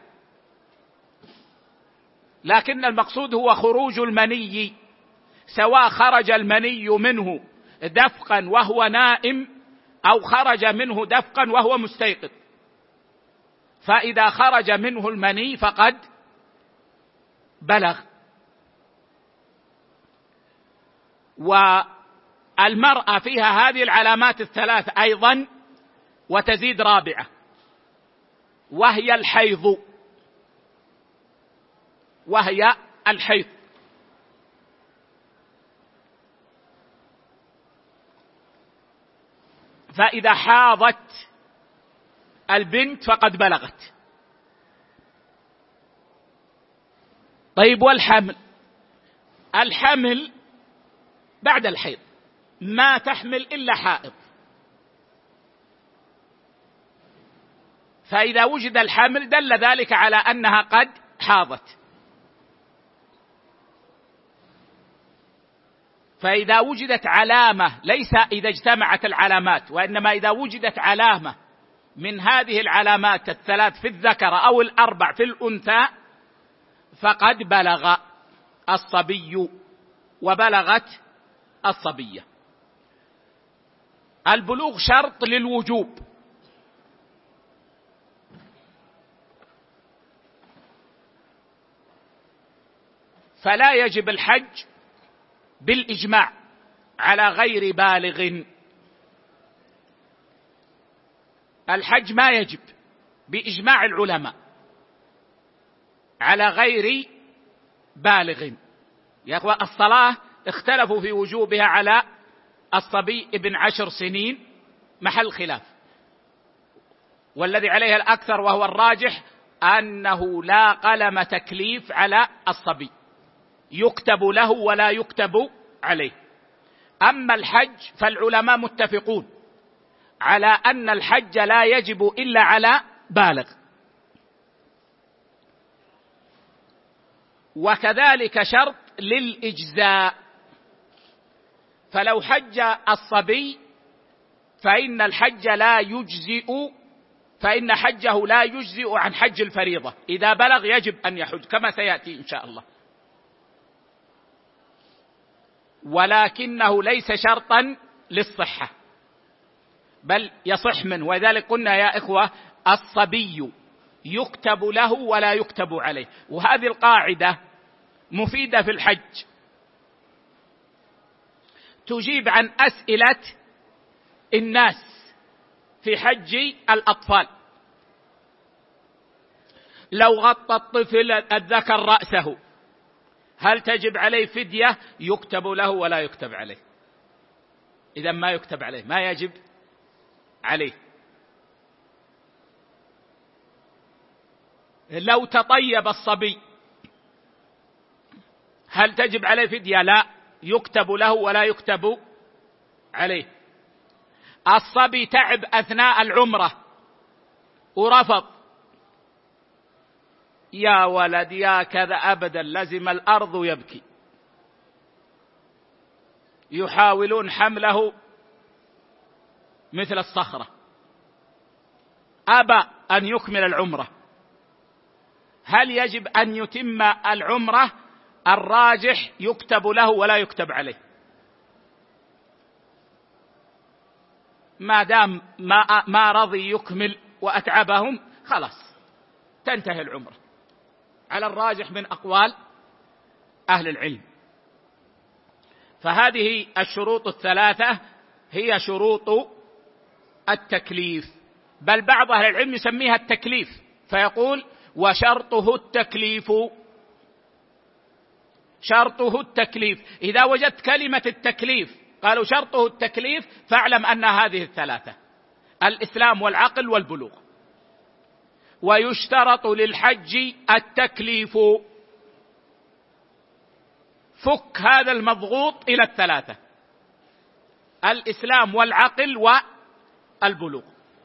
لكن المقصود هو خروج المني، سواء خرج المني منه دفقا وهو نائم أو خرج منه دفقا وهو مستيقظ، فإذا خرج منه المني فقد بلغ. والمرأة فيها هذه العلامات الثلاث أيضا، وتزيد رابعة وهي الحيض. فإذا حاضت البنت فقد بلغت. طيب، الحمل بعد الحيض ما تحمل إلا حائض، فإذا وجد الحمل دل ذلك على أنها قد حاضت. فإذا وجدت علامة، ليس إذا اجتمعت العلامات، وإنما إذا وجدت علامة من هذه العلامات الثلاث في الذكر أو الأربع في الأنثى فقد بلغ الصبي وبلغت الصبية. البلوغ شرط للوجوب، فلا يجب الحج بالإجماع على غير بالغ. الحج ما يجب بإجماع العلماء على غير بالغ. يا أخوة، الصلاة اختلفوا في وجوبها على الصبي ابن 10 سنين محل خلاف، والذي عليه الأكثر وهو الراجح أنه لا قلم تكليف على الصبي، يكتب له ولا يكتب عليه. أما الحج فالعلماء متفقون على أن الحج لا يجب إلا على بالغ، وكذلك شرط للإجزاء، فلو حج الصبي فإن حجه لا يجزئ عن حج الفريضة، إذا بلغ يجب أن يحج كما سيأتي إن شاء الله، ولكنه ليس شرطا للصحة بل يصح منه. وذلك قلنا يا إخوة الصبي يكتب له ولا يكتب عليه، وهذه القاعدة مفيدة في الحج، تجيب عن أسئلة الناس في حج الأطفال. لو غطى الطفل الذكر رأسه هل تجب عليه فدية؟ يكتب له ولا يكتب عليه. إذا ما يكتب عليه، ما يجب عليه. لو تطيب الصبي هل تجب عليه فدية؟ لا، يكتب له ولا يكتب عليه. الصبي تعب أثناء العمرة ورفض، يا ولد يا كذا، أبدا لزم الأرض يبكي، يحاولون حمله مثل الصخرة، أبى أن يكمل العمرة. هل يجب أن يتم العمرة؟ الراجح يكتب له ولا يكتب عليه، ما دام ما رضي يكمل وأتعبهم خلاص تنتهي العمرة، على الراجح من أقوال أهل العلم. فهذه الشروط الثلاثة هي شروط التكليف، بل بعض أهل العلم يسميها التكليف فيقول وشرطه التكليف. شرطه التكليف، إذا وجدت كلمة التكليف قالوا شرطه التكليف فاعلم أن هذه الثلاثة: الإسلام والعقل والبلوغ. ويشترط للحج التكليف. فك هذا المضغوط إلى الثلاثة: الإسلام والعقل والبلوغ.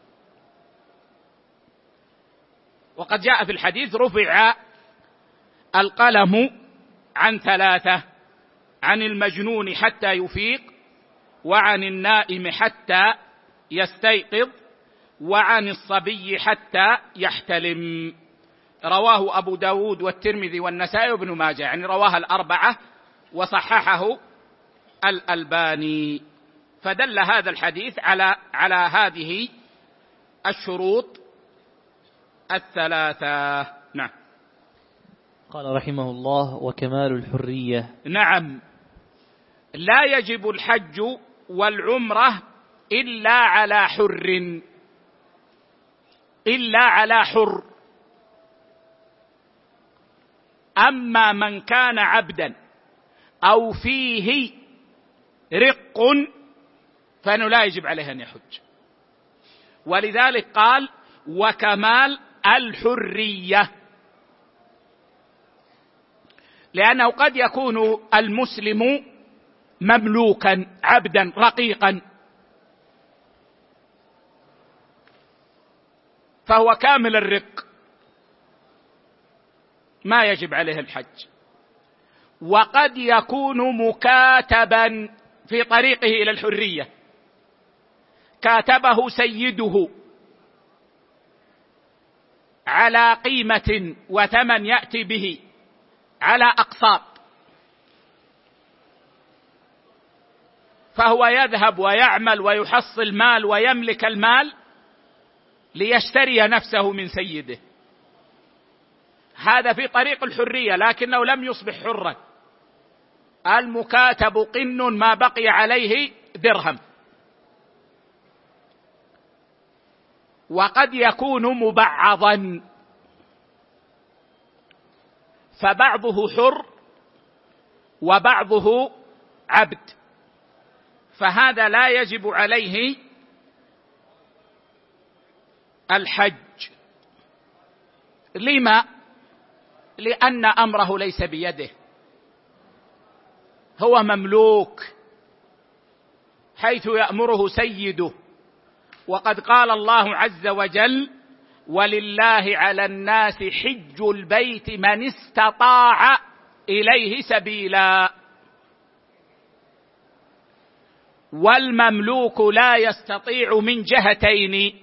وقد جاء في الحديث رفع القلم عن ثلاثة: عن المجنون حتى يفيق، وعن النائم حتى يستيقظ، وعن الصبي حتى يحتلم. رواه أبو داود والترمذي والنسائي وابن ماجه، يعني رواه الأربعة وصححه الألباني. فدل هذا الحديث على هذه الشروط الثلاثة. نعم. قال رحمه الله: وكمال الحرية. نعم، لا يجب الحج والعمرة إلا على حر، إلا على حر. أما من كان عبدا أو فيه رق فإنه لا يجب عليه أن يحج. ولذلك قال وكمال الحرية، لأنه قد يكون المسلم مملوكا عبدا رقيقا فهو كامل الرق ما يجب عليه الحج، وقد يكون مكاتبا في طريقه إلى الحرية، كاتبه سيده على قيمة وثمن يأتي به على أقساط، فهو يذهب ويعمل ويحصل مال ويملك المال ليشتري نفسه من سيده. هذا في طريق الحرية، لكنه لم يصبح حرا. المكاتب قن ما بقي عليه درهم. وقد يكون مبعضا، فبعضه حر وبعضه عبد، فهذا لا يجب عليه الحج. لما؟ لأن أمره ليس بيده، هو مملوك حيث يأمره سيده. وقد قال الله عز وجل: ولله على الناس حج البيت من استطاع إليه سبيلا. والمملوك لا يستطيع من جهتين: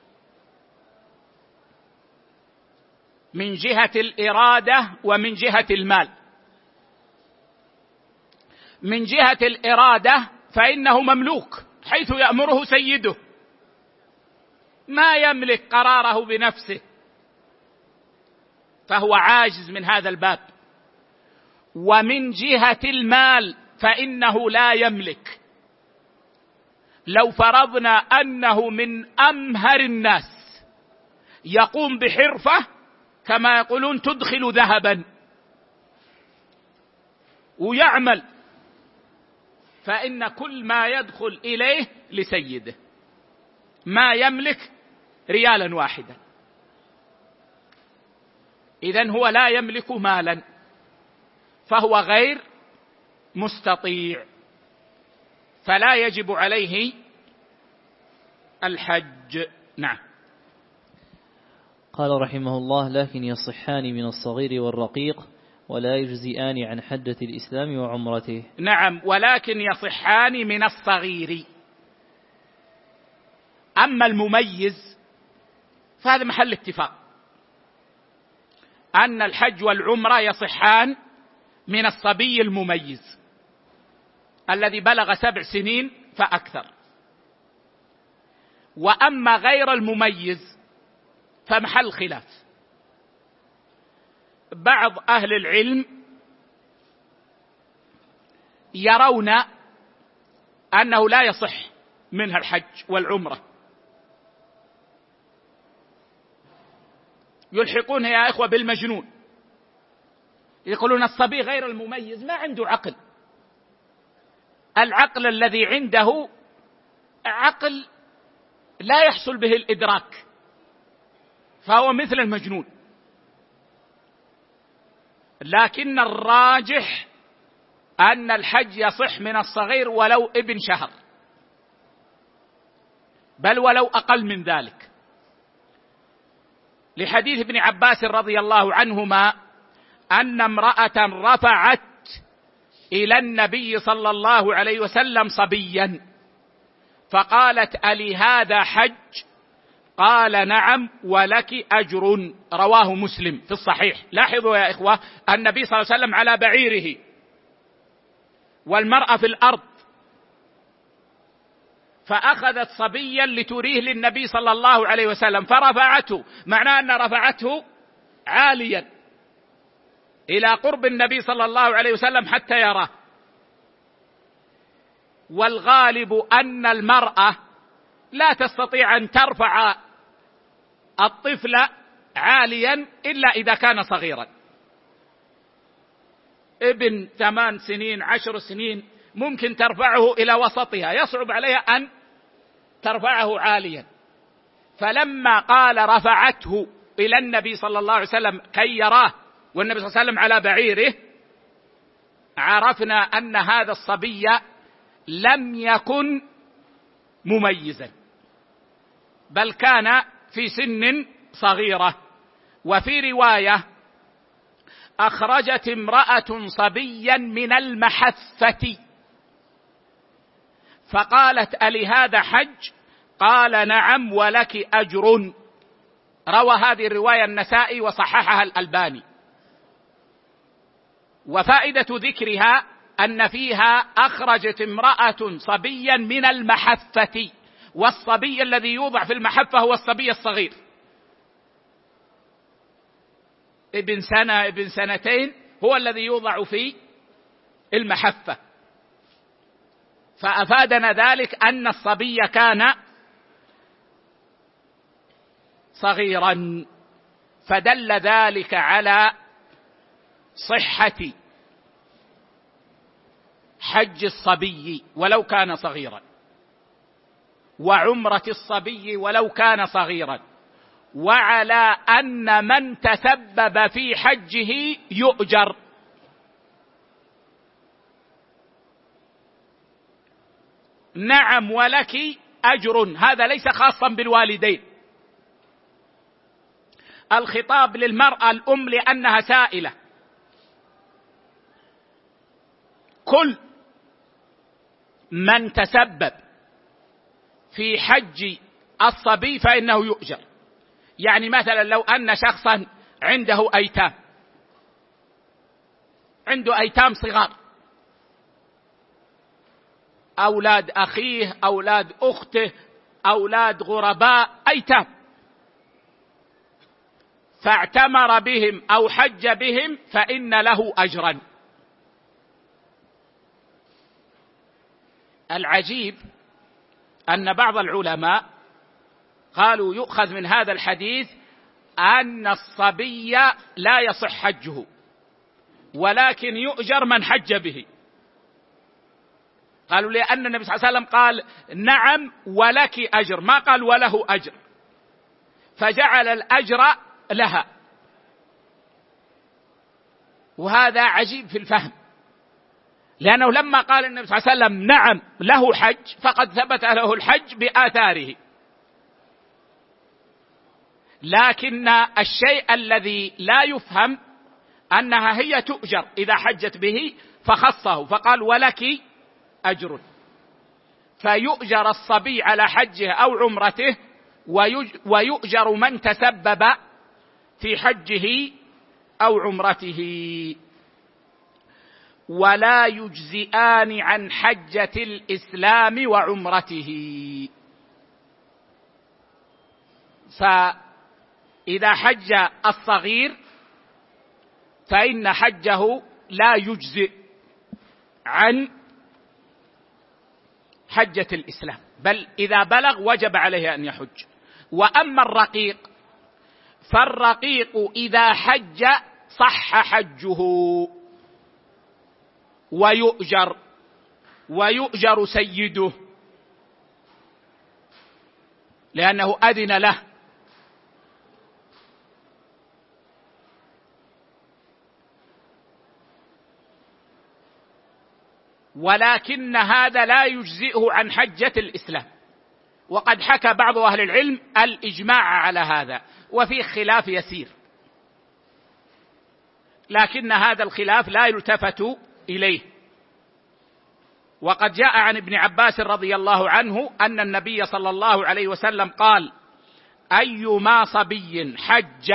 من جهة الإرادة ومن جهة المال. من جهة الإرادة فإنه مملوك حيث يأمره سيده، ما يملك قراره بنفسه، فهو عاجز من هذا الباب. ومن جهة المال فإنه لا يملك. لو فرضنا أنه من أمهر الناس يقوم بحرفة كما يقولون تدخل ذهبا ويعمل، فإن كل ما يدخل إليه لسيده، ما يملك ريالا واحدا. إذن هو لا يملك مالا، فهو غير مستطيع، فلا يجب عليه الحج. نعم. قال رحمه الله: لكن يصحان من الصغير والرقيق ولا يجزئان عن حجة الإسلام وعمرته. نعم، ولكن يصحان من الصغير. أما المميز فهذا محل اتفاق، أن الحج والعمرة يصحان من الصبي المميز الذي بلغ 7 سنين فأكثر. وأما غير المميز فمحل خلاف. بعض أهل العلم يرون أنه لا يصح منها الحج والعمرة، يلحقون يا إخوة بالمجنون، يقولون الصبي غير المميز ما عنده عقل، العقل الذي عنده عقل لا يحصل به الإدراك، فهو مثل المجنون. لكن الراجح أن الحج يصح من الصغير ولو ابن شهر، بل ولو أقل من ذلك، لحديث ابن عباس رضي الله عنهما أن امرأة رفعت إلى النبي صلى الله عليه وسلم صبيا، فقالت: ألي هذا حج؟ قال: نعم ولك أجر. رواه مسلم في الصحيح. لاحظوا يا إخوة، النبي صلى الله عليه وسلم على بعيره والمرأة في الأرض، فأخذت صبيا لتريه للنبي صلى الله عليه وسلم فرفعته، معناه أن رفعته عاليا إلى قرب النبي صلى الله عليه وسلم حتى يراه. والغالب أن المرأة لا تستطيع أن ترفع الطفل عاليا إلا إذا كان صغيرا. ابن 8 سنين 10 سنين ممكن ترفعه إلى وسطها، يصعب عليها أن ترفعه عاليا. فلما قال رفعته إلى النبي صلى الله عليه وسلم كي يراه والنبي صلى الله عليه وسلم على بعيره، عرفنا أن هذا الصبي لم يكن مميزا، بل كان في سن صغيرة. وفي رواية: أخرجت امرأة صبيا من المحفة فقالت: ألي هذا حج؟ قال: نعم ولك أجر. روى هذه الرواية النسائي وصححها الألباني. وفائدة ذكرها أن فيها أخرجت امرأة صبيا من المحفة، والصبي الذي يوضع في المحفة هو الصبي الصغير، ابن سنة ابن سنتين هو الذي يوضع في المحفة. فأفادنا ذلك أن الصبي كان صغيرا، فدل ذلك على صحة حج الصبي ولو كان صغيرا، وعمرة الصبي ولو كان صغيرا، وعلى أن من تسبب في حجه يؤجر. نعم ولك أجر، هذا ليس خاصا بالوالدين، الخطاب للمرأة الأم لأنها سائلة. كل من تسبب في حج الصبي فإنه يؤجر. يعني مثلا لو أن شخصا عنده أيتام، عنده أيتام صغار، أولاد أخيه، أولاد أخته، أولاد غرباء، أيتام، فاعتمر بهم أو حج بهم فإن له أجرا. العجيب أن بعض العلماء قالوا يؤخذ من هذا الحديث أن الصبي لا يصح حجه، ولكن يؤجر من حج به. قالوا لأن النبي صلى الله عليه وسلم قال نعم ولك أجر، ما قال وله أجر، فجعل الأجر لها، وهذا عجيب في الفهم، لأنه لما قال النبي صلى الله عليه وسلم نعم له حج فقد ثبت له الحج بآثاره، لكن الشيء الذي لا يفهم أنها هي تؤجر إذا حجت به، فخصه فقال ولك أجر، فيؤجر الصبي على حجه أو عمرته، ويؤجر من تسبب في حجه أو عمرته، ولا يجزئان عن حجة الإسلام وعمرته. فإذا حج الصغير فإن حجه لا يجزئ عن حجة الإسلام، بل إذا بلغ وجب عليه أن يحج. وأما الرقيق فالرقيق إذا حج صح حجه ويؤجر سيده لأنه أذن له. ولكن هذا لا يجزئه عن حجة الإسلام، وقد حكى بعض أهل العلم الإجماع على هذا، وفيه خلاف يسير، لكن هذا الخلاف لا يلتفت إليه. وقد جاء عن ابن عباس رضي الله عنه أن النبي صلى الله عليه وسلم قال أيما صبي حج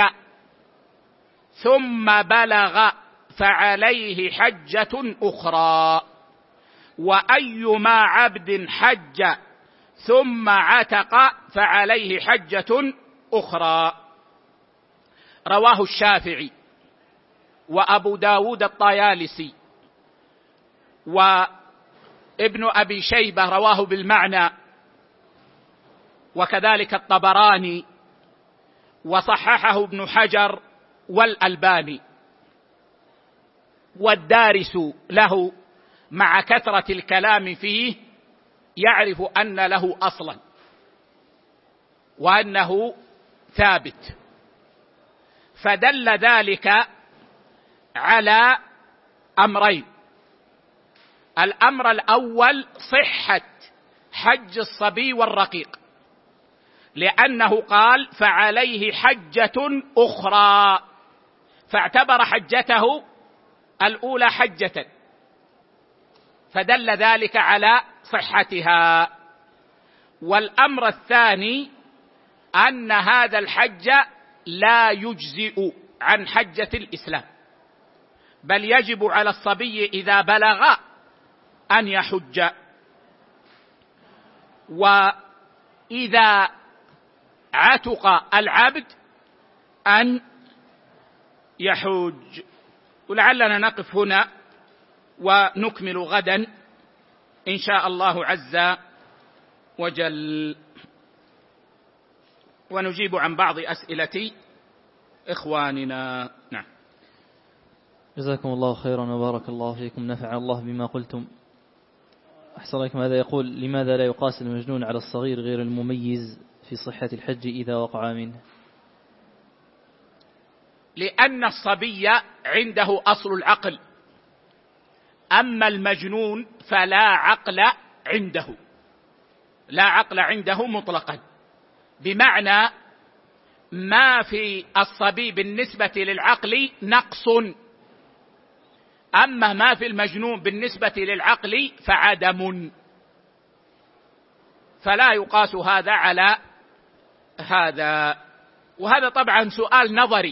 ثم بلغ فعليه حجة أخرى، وأيما عبد حج ثم عتق فعليه حجة أخرى. رواه الشافعي وأبو داود الطيالسي، وابن أبي شيبة رواه بالمعنى، وكذلك الطبراني، وصححه ابن حجر والألباني، والدارس له مع كثرة الكلام فيه يعرف أن له أصلا وأنه ثابت. فدل ذلك على أمرين: الأمر الأول صحة حج الصبي والرقيق، لأنه قال فعليه حجة أخرى، فاعتبر حجته الأولى حجة، فدل ذلك على صحتها. والأمر الثاني أن هذا الحج لا يجزئ عن حجة الإسلام، بل يجب على الصبي إذا بلغ أن يحج، وإذا عتق العبد أن يحج. ولعلنا نقف هنا ونكمل غدا إن شاء الله عز وجل، ونجيب عن بعض أسئلة إخواننا. نعم. جزاكم الله خيرا وبارك الله فيكم، نفع الله بما قلتم. أحسن عليكم. هذا يقول: لماذا لا يقاس المجنون على الصغير غير المميز في صحة الحج إذا وقع منه؟ لأن الصبي عنده أصل العقل، أما المجنون فلا عقل عنده، لا عقل عنده مطلقا، بمعنى ما في الصبي بالنسبة للعقل نقص، أما ما في المجنون بالنسبة للعقل فعدم، فلا يقاس هذا على هذا. وهذا طبعا سؤال نظري.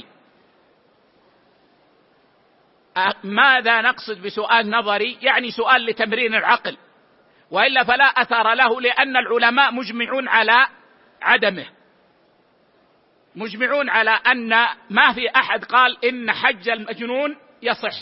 ماذا نقصد بسؤال نظري؟ يعني سؤال لتمرين العقل، وإلا فلا أثر له، لأن العلماء مجمعون على عدمه، مجمعون على أن ما في أحد قال إن حج المجنون يصح،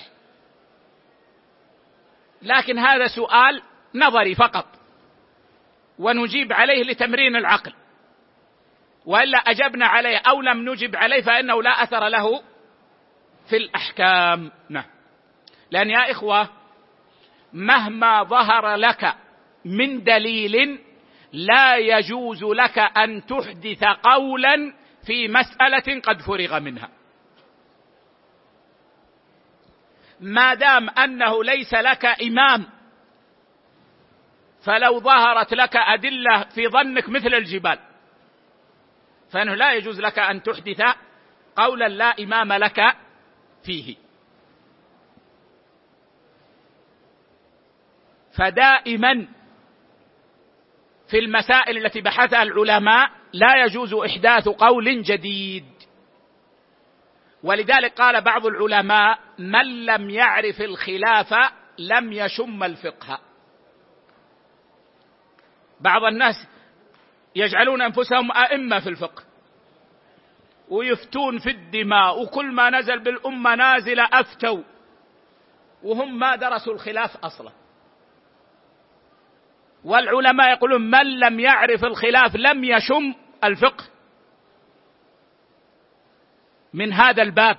لكن هذا سؤال نظري فقط، ونجيب عليه لتمرين العقل، وإلا أجبنا عليه أو لم نجب عليه فإنه لا أثر له في الأحكام. نعم. لأن يا إخوة، مهما ظهر لك من دليل لا يجوز لك أن تحدث قولا في مسألة قد فرغ منها، ما دام أنه ليس لك إمام. فلو ظهرت لك أدلة في ظنك مثل الجبال فإنه لا يجوز لك أن تحدث قولا لا إمام لك فيه. فدائما في المسائل التي بحثها العلماء لا يجوز إحداث قول جديد. ولذلك قال بعض العلماء: من لم يعرف الخلاف لم يشم الفقه. بعض الناس يجعلون أنفسهم أئمة في الفقه ويفتون في الدماء، وكل ما نزل بالأمة نازل أفتوا، وهم ما درسوا الخلاف أصلا. والعلماء يقولون: من لم يعرف الخلاف لم يشم الفقه. من هذا الباب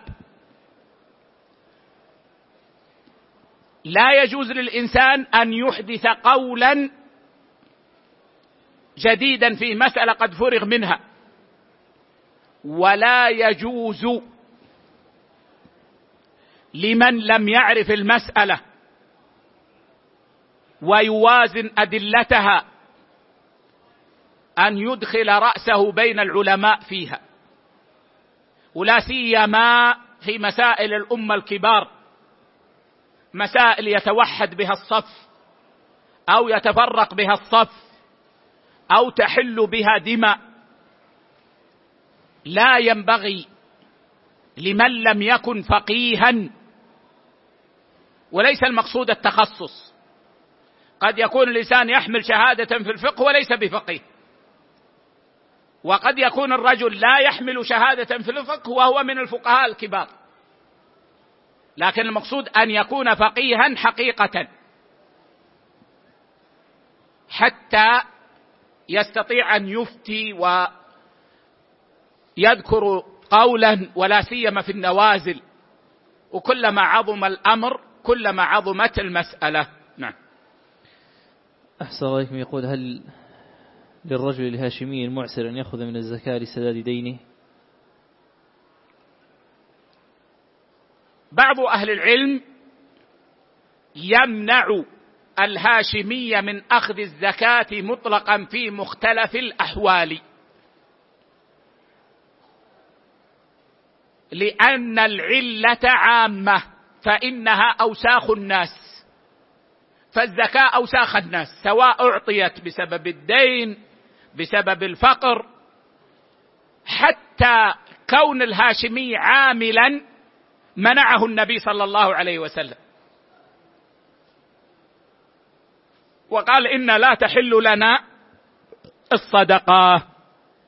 لا يجوز للإنسان أن يحدث قولا جديدا في مسألة قد فرغ منها، ولا يجوز لمن لم يعرف المسألة ويوازن أدلتها أن يدخل رأسه بين العلماء فيها، ولا سيما في مسائل الأمة الكبار، مسائل يتوحد بها الصف أو يتفرق بها الصف أو تحل بها دماء. لا ينبغي لمن لم يكن فقيها، وليس المقصود التخصص، قد يكون الإنسان يحمل شهادة في الفقه وليس بفقيه، وقد يكون الرجل لا يحمل شهادة في الفقه وهو من الفقهاء الكبار، لكن المقصود أن يكون فقيها حقيقة حتى يستطيع أن يفتي ويذكر قولا، ولا سيما في النوازل، وكلما عظم الأمر كلما عظمت المسألة. نعم. أحسن عليكم. يقول: هل للرجل الهاشمي المعسر أن يأخذ من الزكاة لسداد دينه؟ بعض أهل العلم يمنع الهاشمية من أخذ الزكاة مطلقا في مختلف الأحوال، لأن العلة عامة، فإنها أوساخ الناس، فالزكاة أوساخ الناس، سواء أعطيت بسبب الدين بسبب الفقر. حتى كون الهاشمي عاملا منعه النبي صلى الله عليه وسلم، وقال إن لا تحل لنا الصدقة.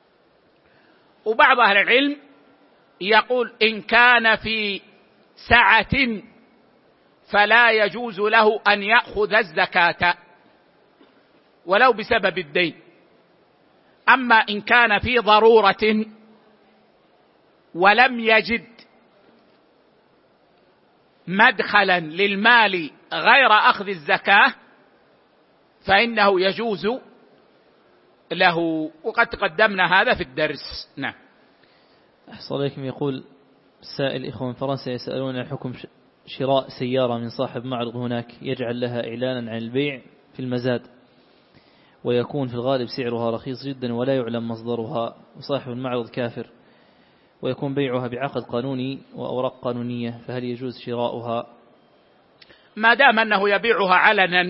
وبعض أهل العلم يقول إن كان في سعة فلا يجوز له أن يأخذ الزكاة ولو بسبب الدين. أما إن كان في ضرورة ولم يجد مدخلا للمال غير أخذ الزكاة فإنه يجوز له، وقد قدمنا هذا في الدرس. نعم. أحسن عليكم. يقول سائل إخوة من فرنسا يسألون عن حكم شراء سيارة من صاحب معرض هناك يجعل لها إعلانا عن البيع في المزاد، ويكون في الغالب سعرها رخيص جدا ولا يعلم مصدرها، وصاحب المعرض كافر، ويكون بيعها بعقد قانوني وأوراق قانونية، فهل يجوز شراؤها؟ ما دام أنه يبيعها علنا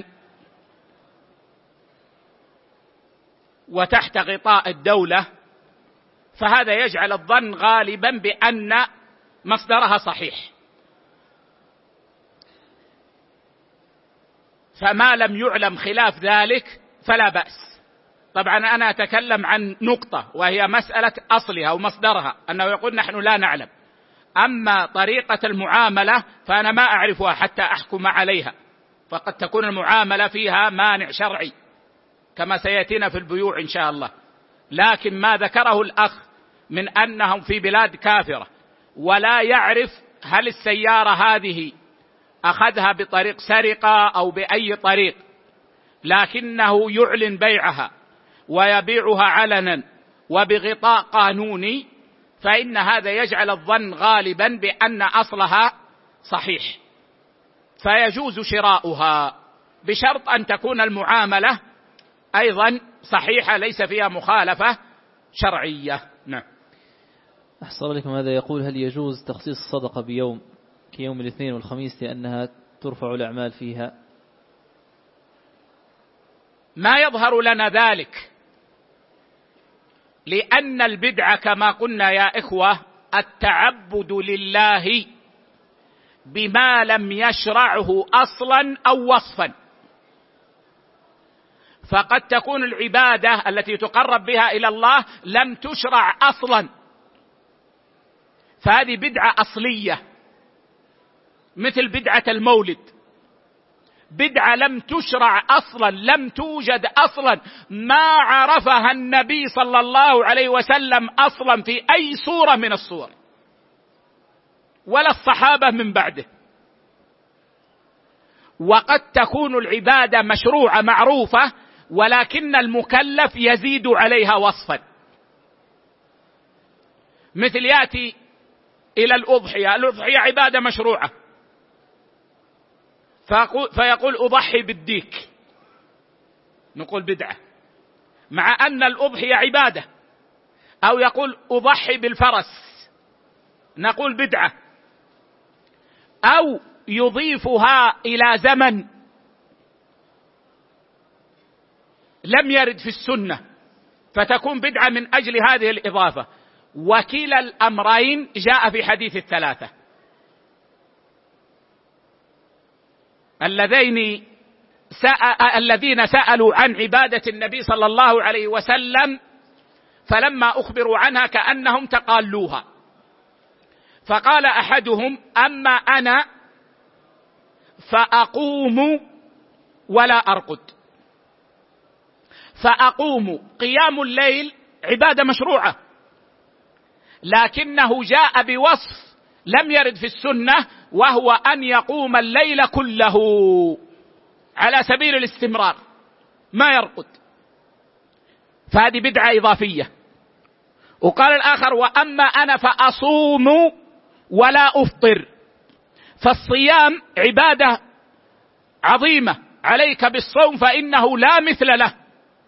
وتحت غطاء الدولة فهذا يجعل الظن غالبا بأن مصدرها صحيح، فما لم يعلم خلاف ذلك فلا بأس. طبعا أنا أتكلم عن نقطة وهي مسألة أصلها ومصدرها، أنه يقول نحن لا نعلم. أما طريقة المعاملة فأنا ما أعرفها حتى أحكم عليها، فقد تكون المعاملة فيها مانع شرعي كما سيأتينا في البيوع إن شاء الله. لكن ما ذكره الأخ من أنهم في بلاد كافرة ولا يعرف هل السيارة هذه أخذها بطريق سرقة أو بأي طريق، لكنه يعلن بيعها ويبيعها علنا وبغطاء قانوني، فإن هذا يجعل الظن غالبا بأن أصلها صحيح، فيجوز شراؤها بشرط أن تكون المعاملة أيضا صحيحة ليس فيها مخالفة شرعية. نعم. أحسن لكم. هذا يقول هل يجوز تخصيص الصدقة بيوم كيوم الاثنين والخميس لأنها ترفع الأعمال فيها؟ ما يظهر لنا ذلك، لأن البدعة كما قلنا يا إخوة التعبد لله بما لم يشرعه أصلا أو وصفا، فقد تكون العبادة التي تقرب بها إلى الله لم تشرع أصلا، فهذه بدعة أصلية، مثل بدعة المولد، بدعة لم تشرع أصلا، لم توجد أصلا، ما عرفها النبي صلى الله عليه وسلم أصلا في أي صورة من الصور ولا الصحابة من بعده. وقد تكون العبادة مشروعة معروفة ولكن المكلف يزيد عليها وصفا، مثل يأتي إلى الأضحية، الأضحية عبادة مشروعة فيقول أضحي بالديك، نقول بدعة، مع أن الأضحية عبادة. أو يقول أضحي بالفرس، نقول بدعة. أو يضيفها إلى زمن لم يرد في السنة فتكون بدعة من أجل هذه الإضافة. وكلا الأمرين جاء في حديث الثلاثة الذين سألوا عن عبادة النبي صلى الله عليه وسلم فلما أخبروا عنها كأنهم تقالوها، فقال أحدهم أما أنا فأقوم ولا أرقد. فأقوم قيام الليل عبادة مشروعة، لكنه جاء بوصف لم يرد في السنة، وهو أن يقوم الليل كله على سبيل الاستمرار ما يرقد، فهذه بدعة إضافية. وقال الآخر وأما أنا فأصوم ولا أفطر، فالصيام عبادة عظيمة، عليك بالصوم فإنه لا مثل له،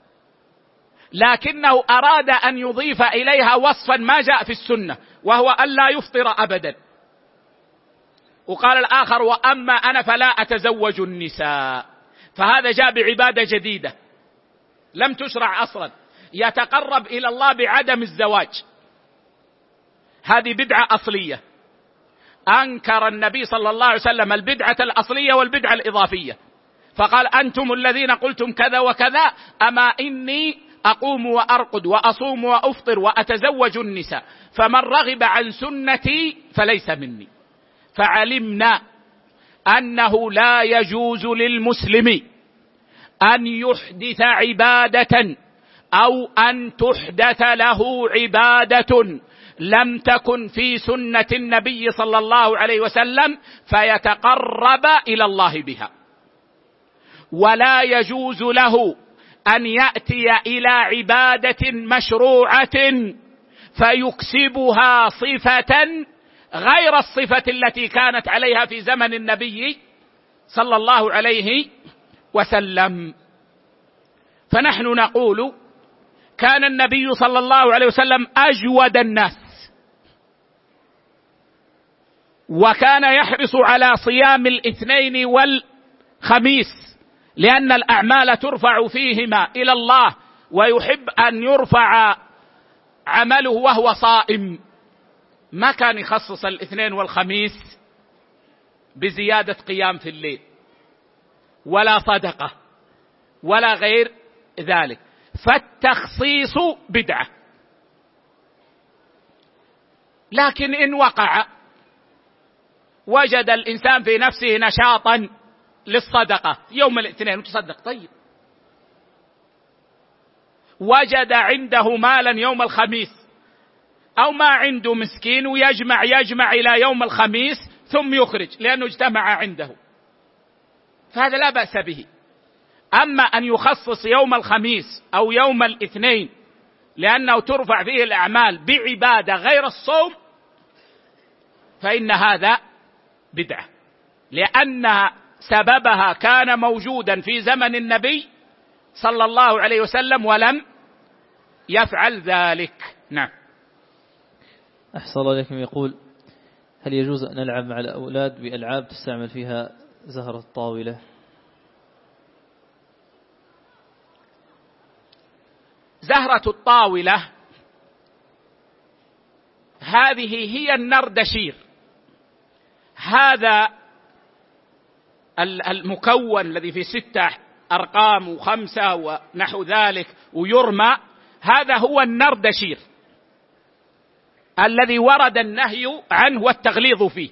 لكنه أراد أن يضيف إليها وصفا ما جاء في السنة وهو أن لا يفطر أبدا. وقال الآخر وأما أنا فلا أتزوج النساء، فهذا جاء بعبادة جديدة لم تشرع أصلا، يتقرب إلى الله بعدم الزواج، هذه بدعة أصلية. أنكر النبي صلى الله عليه وسلم البدعة الأصلية والبدعة الإضافية، فقال أنتم الذين قلتم كذا وكذا، أما إني أقوم وأرقد وأصوم وأفطر وأتزوج النساء، فمن رغب عن سنتي فليس مني. فعلمنا أنه لا يجوز للمسلم أن يحدث عبادة أو أن تحدث له عبادة لم تكن في سنة النبي صلى الله عليه وسلم فيتقرب إلى الله بها، ولا يجوز له أن يأتي إلى عبادة مشروعة فيكسبها صفة غير الصفة التي كانت عليها في زمن النبي صلى الله عليه وسلم. فنحن نقول كان النبي صلى الله عليه وسلم أجود الناس، وكان يحرص على صيام الاثنين والخميس، لأن الأعمال ترفع فيهما إلى الله، ويحب أن يرفع عمله وهو صائم. ما كان يخصص الاثنين والخميس بزيادة قيام في الليل ولا صدقة ولا غير ذلك، فالتخصيص بدعة. لكن إن وقع وجد الإنسان في نفسه نشاطا للصدقة يوم الاثنين وتصدق، طيب، وجد عنده مالا يوم الخميس، أو ما عنده مسكين ويجمع إلى يوم الخميس ثم يخرج لأنه اجتمع عنده، فهذا لا بأس به. أما أن يخصص يوم الخميس أو يوم الاثنين لأنه ترفع فيه الأعمال بعبادة غير الصوم، فإن هذا بدعة، لأن سببها كان موجودا في زمن النبي صلى الله عليه وسلم ولم يفعل ذلك. نعم. أحسن الله إليكم. يقول: هل يجوز أن نلعب مع الأولاد بألعاب تستعمل فيها زهرة الطاولة؟ زهرة الطاولة هذه هي النردشير، هذا المكون الذي في 6 أرقام و5 ونحو ذلك ويرمى، هذا هو النردشير الذي ورد النهي عنه والتغليظ فيه.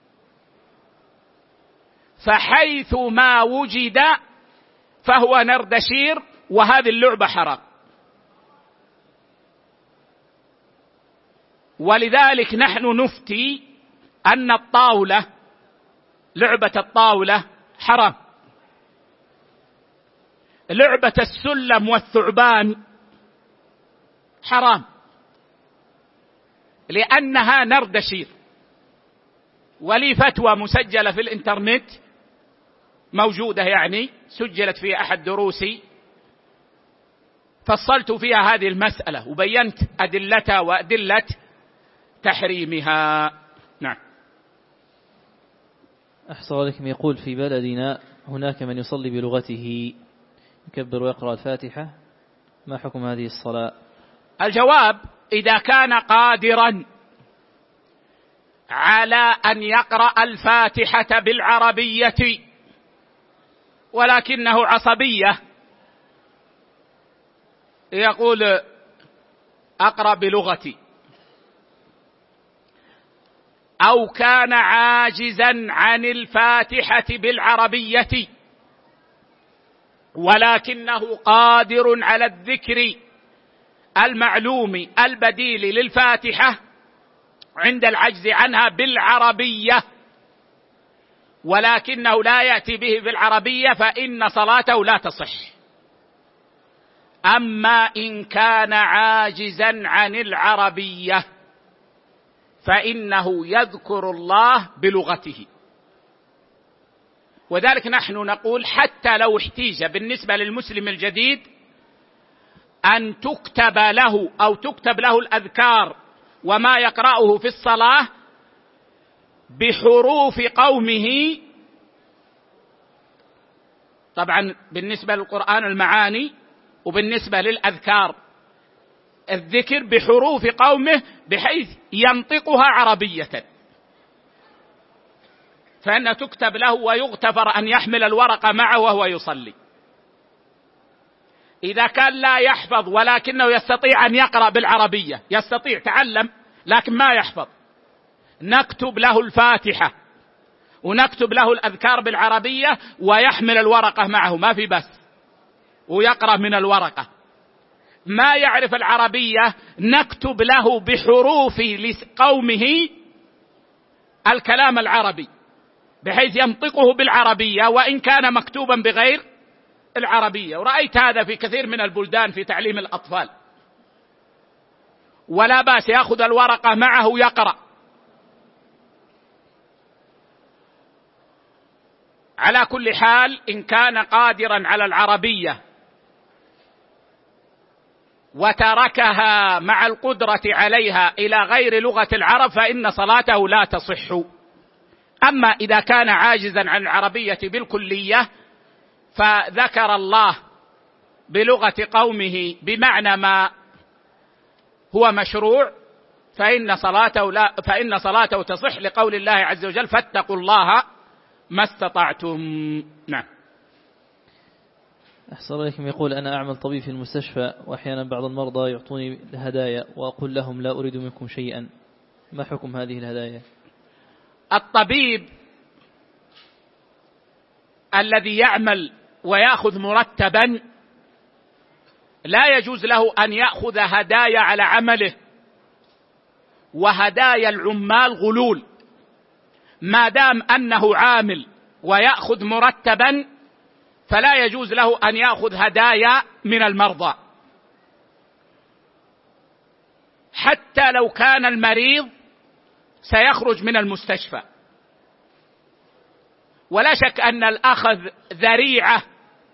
فحيث ما وجد فهو نردشير، وهذه اللعبة حرام. ولذلك نحن نفتي أن الطاولة، لعبة الطاولة حرام. لعبة السلم والثعبان حرام، لأنها نردشير. ولي فتوى مسجلة في الإنترنت موجودة، يعني سجلت في أحد دروسي، فصلت فيها هذه المسألة وبينت أدلتها وأدلة تحريمها. نعم. أحسن عليكم. يقول: في بلدنا هناك من يصلي بلغته، يكبر ويقرأ الفاتحة، ما حكم هذه الصلاة؟ الجواب: إذا كان قادرا على أن يقرأ الفاتحة بالعربية ولكنه عصبية، يقول أقرأ بلغتي، أو كان عاجزا عن الفاتحة بالعربية ولكنه قادر على الذكر المعلوم البديل للفاتحة عند العجز عنها بالعربية ولكنه لا يأتي به بالعربية، فإن صلاته لا تصح. أما إن كان عاجزا عن العربية فإنه يذكر الله بلغته. وذلك نحن نقول حتى لو احتيج بالنسبة للمسلم الجديد أن تكتب له أو تكتب له الأذكار وما يقرأه في الصلاة بحروف قومه، طبعا بالنسبة للقرآن المعاني، وبالنسبة للأذكار الذكر بحروف قومه بحيث ينطقها عربية. فإن تكتب له ويغتفر أن يحمل الورقة معه وهو يصلي. إذا كان لا يحفظ ولكنه يستطيع أن يقرأ بالعربية، يستطيع تعلم لكن ما يحفظ، نكتب له الفاتحة ونكتب له الأذكار بالعربية ويحمل الورقة معه، ما في بس، ويقرأ من الورقة. ما يعرف العربية نكتب له بحروف لقومه الكلام العربي بحيث ينطقه بالعربية وإن كان مكتوبا بغير العربية. ورأيت هذا في كثير من البلدان في تعليم الأطفال، ولا بأس يأخذ الورقة معه يقرأ. على كل حال إن كان قادرا على العربية وتركها مع القدرة عليها إلى غير لغة العرب فإن صلاته لا تصح. أما إذا كان عاجزا عن العربية بالكلية فذكر الله بلغة قومه بمعنى ما هو مشروع فإن صلاته تصح، لقول الله عز وجل: فاتقوا الله ما استطعتم. نعم. أحسن عليكم. يقول: أنا أعمل طبيب في المستشفى، وأحيانا بعض المرضى يعطوني هدايا وأقول لهم لا أريد منكم شيئا، ما حكم هذه الهدايا؟ الطبيب الذي يعمل ويأخذ مرتبا لا يجوز له أن يأخذ هدايا على عمله، وهدايا العمال غلول. ما دام أنه عامل ويأخذ مرتبا فلا يجوز له أن يأخذ هدايا من المرضى، حتى لو كان المريض سيخرج من المستشفى. ولا شك أن الأخذ ذريعة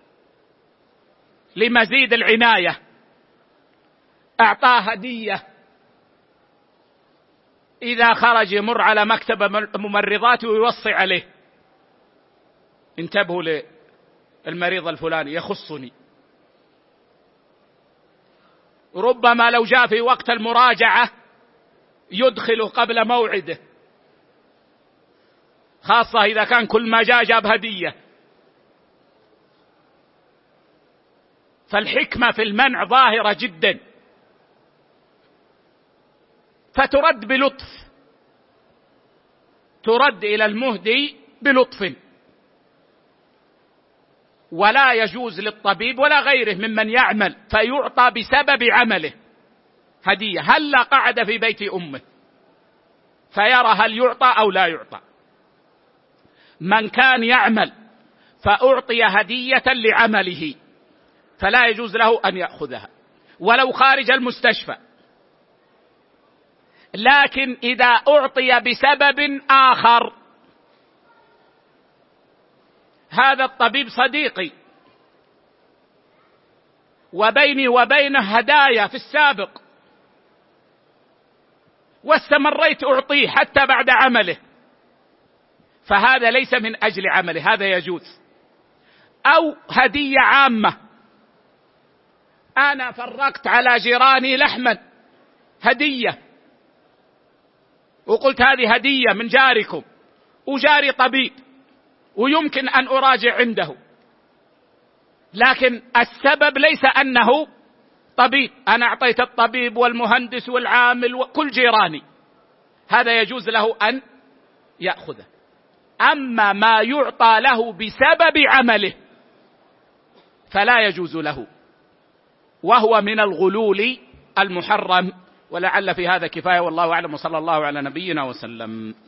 لمزيد العناية. أعطاه هدية، إذا خرج يمر على مكتب ممرضات ويوصي عليه: انتبهوا للمريض الفلاني يخصني. ربما لو جاء في وقت المراجعة يدخله قبل موعده، خاصة إذا كان كل ما جاب هدية. فالحكمة في المنع ظاهرة جدا، فترد بلطف، ترد إلى المهدي بلطف. ولا يجوز للطبيب ولا غيره ممن يعمل فيعطى بسبب عمله هدية. هل قعد في بيت أمه فيرى هل يعطى أو لا يعطى. من كان يعمل فأعطي هدية لعمله فلا يجوز له أن يأخذها ولو خارج المستشفى. لكن إذا أعطي بسبب آخر: هذا الطبيب صديقي وبيني وبينه هدايا في السابق واستمريت أعطيه حتى بعد عمله، فهذا ليس من أجل عمله، هذا يجوز. أو هدية عامة: أنا فرقت على جيراني لحما هدية، وقلت هذه هدية من جاركم، وجاري طبيب ويمكن أن أراجع عنده، لكن السبب ليس أنه طبيب، أنا أعطيت الطبيب والمهندس والعامل وكل جيراني، هذا يجوز له أن يأخذه. أما ما يعطى له بسبب عمله فلا يجوز له، وهو من الغلول المحرم. ولعل في هذا كفاية، والله أعلم، وصلى الله على نبينا وسلم.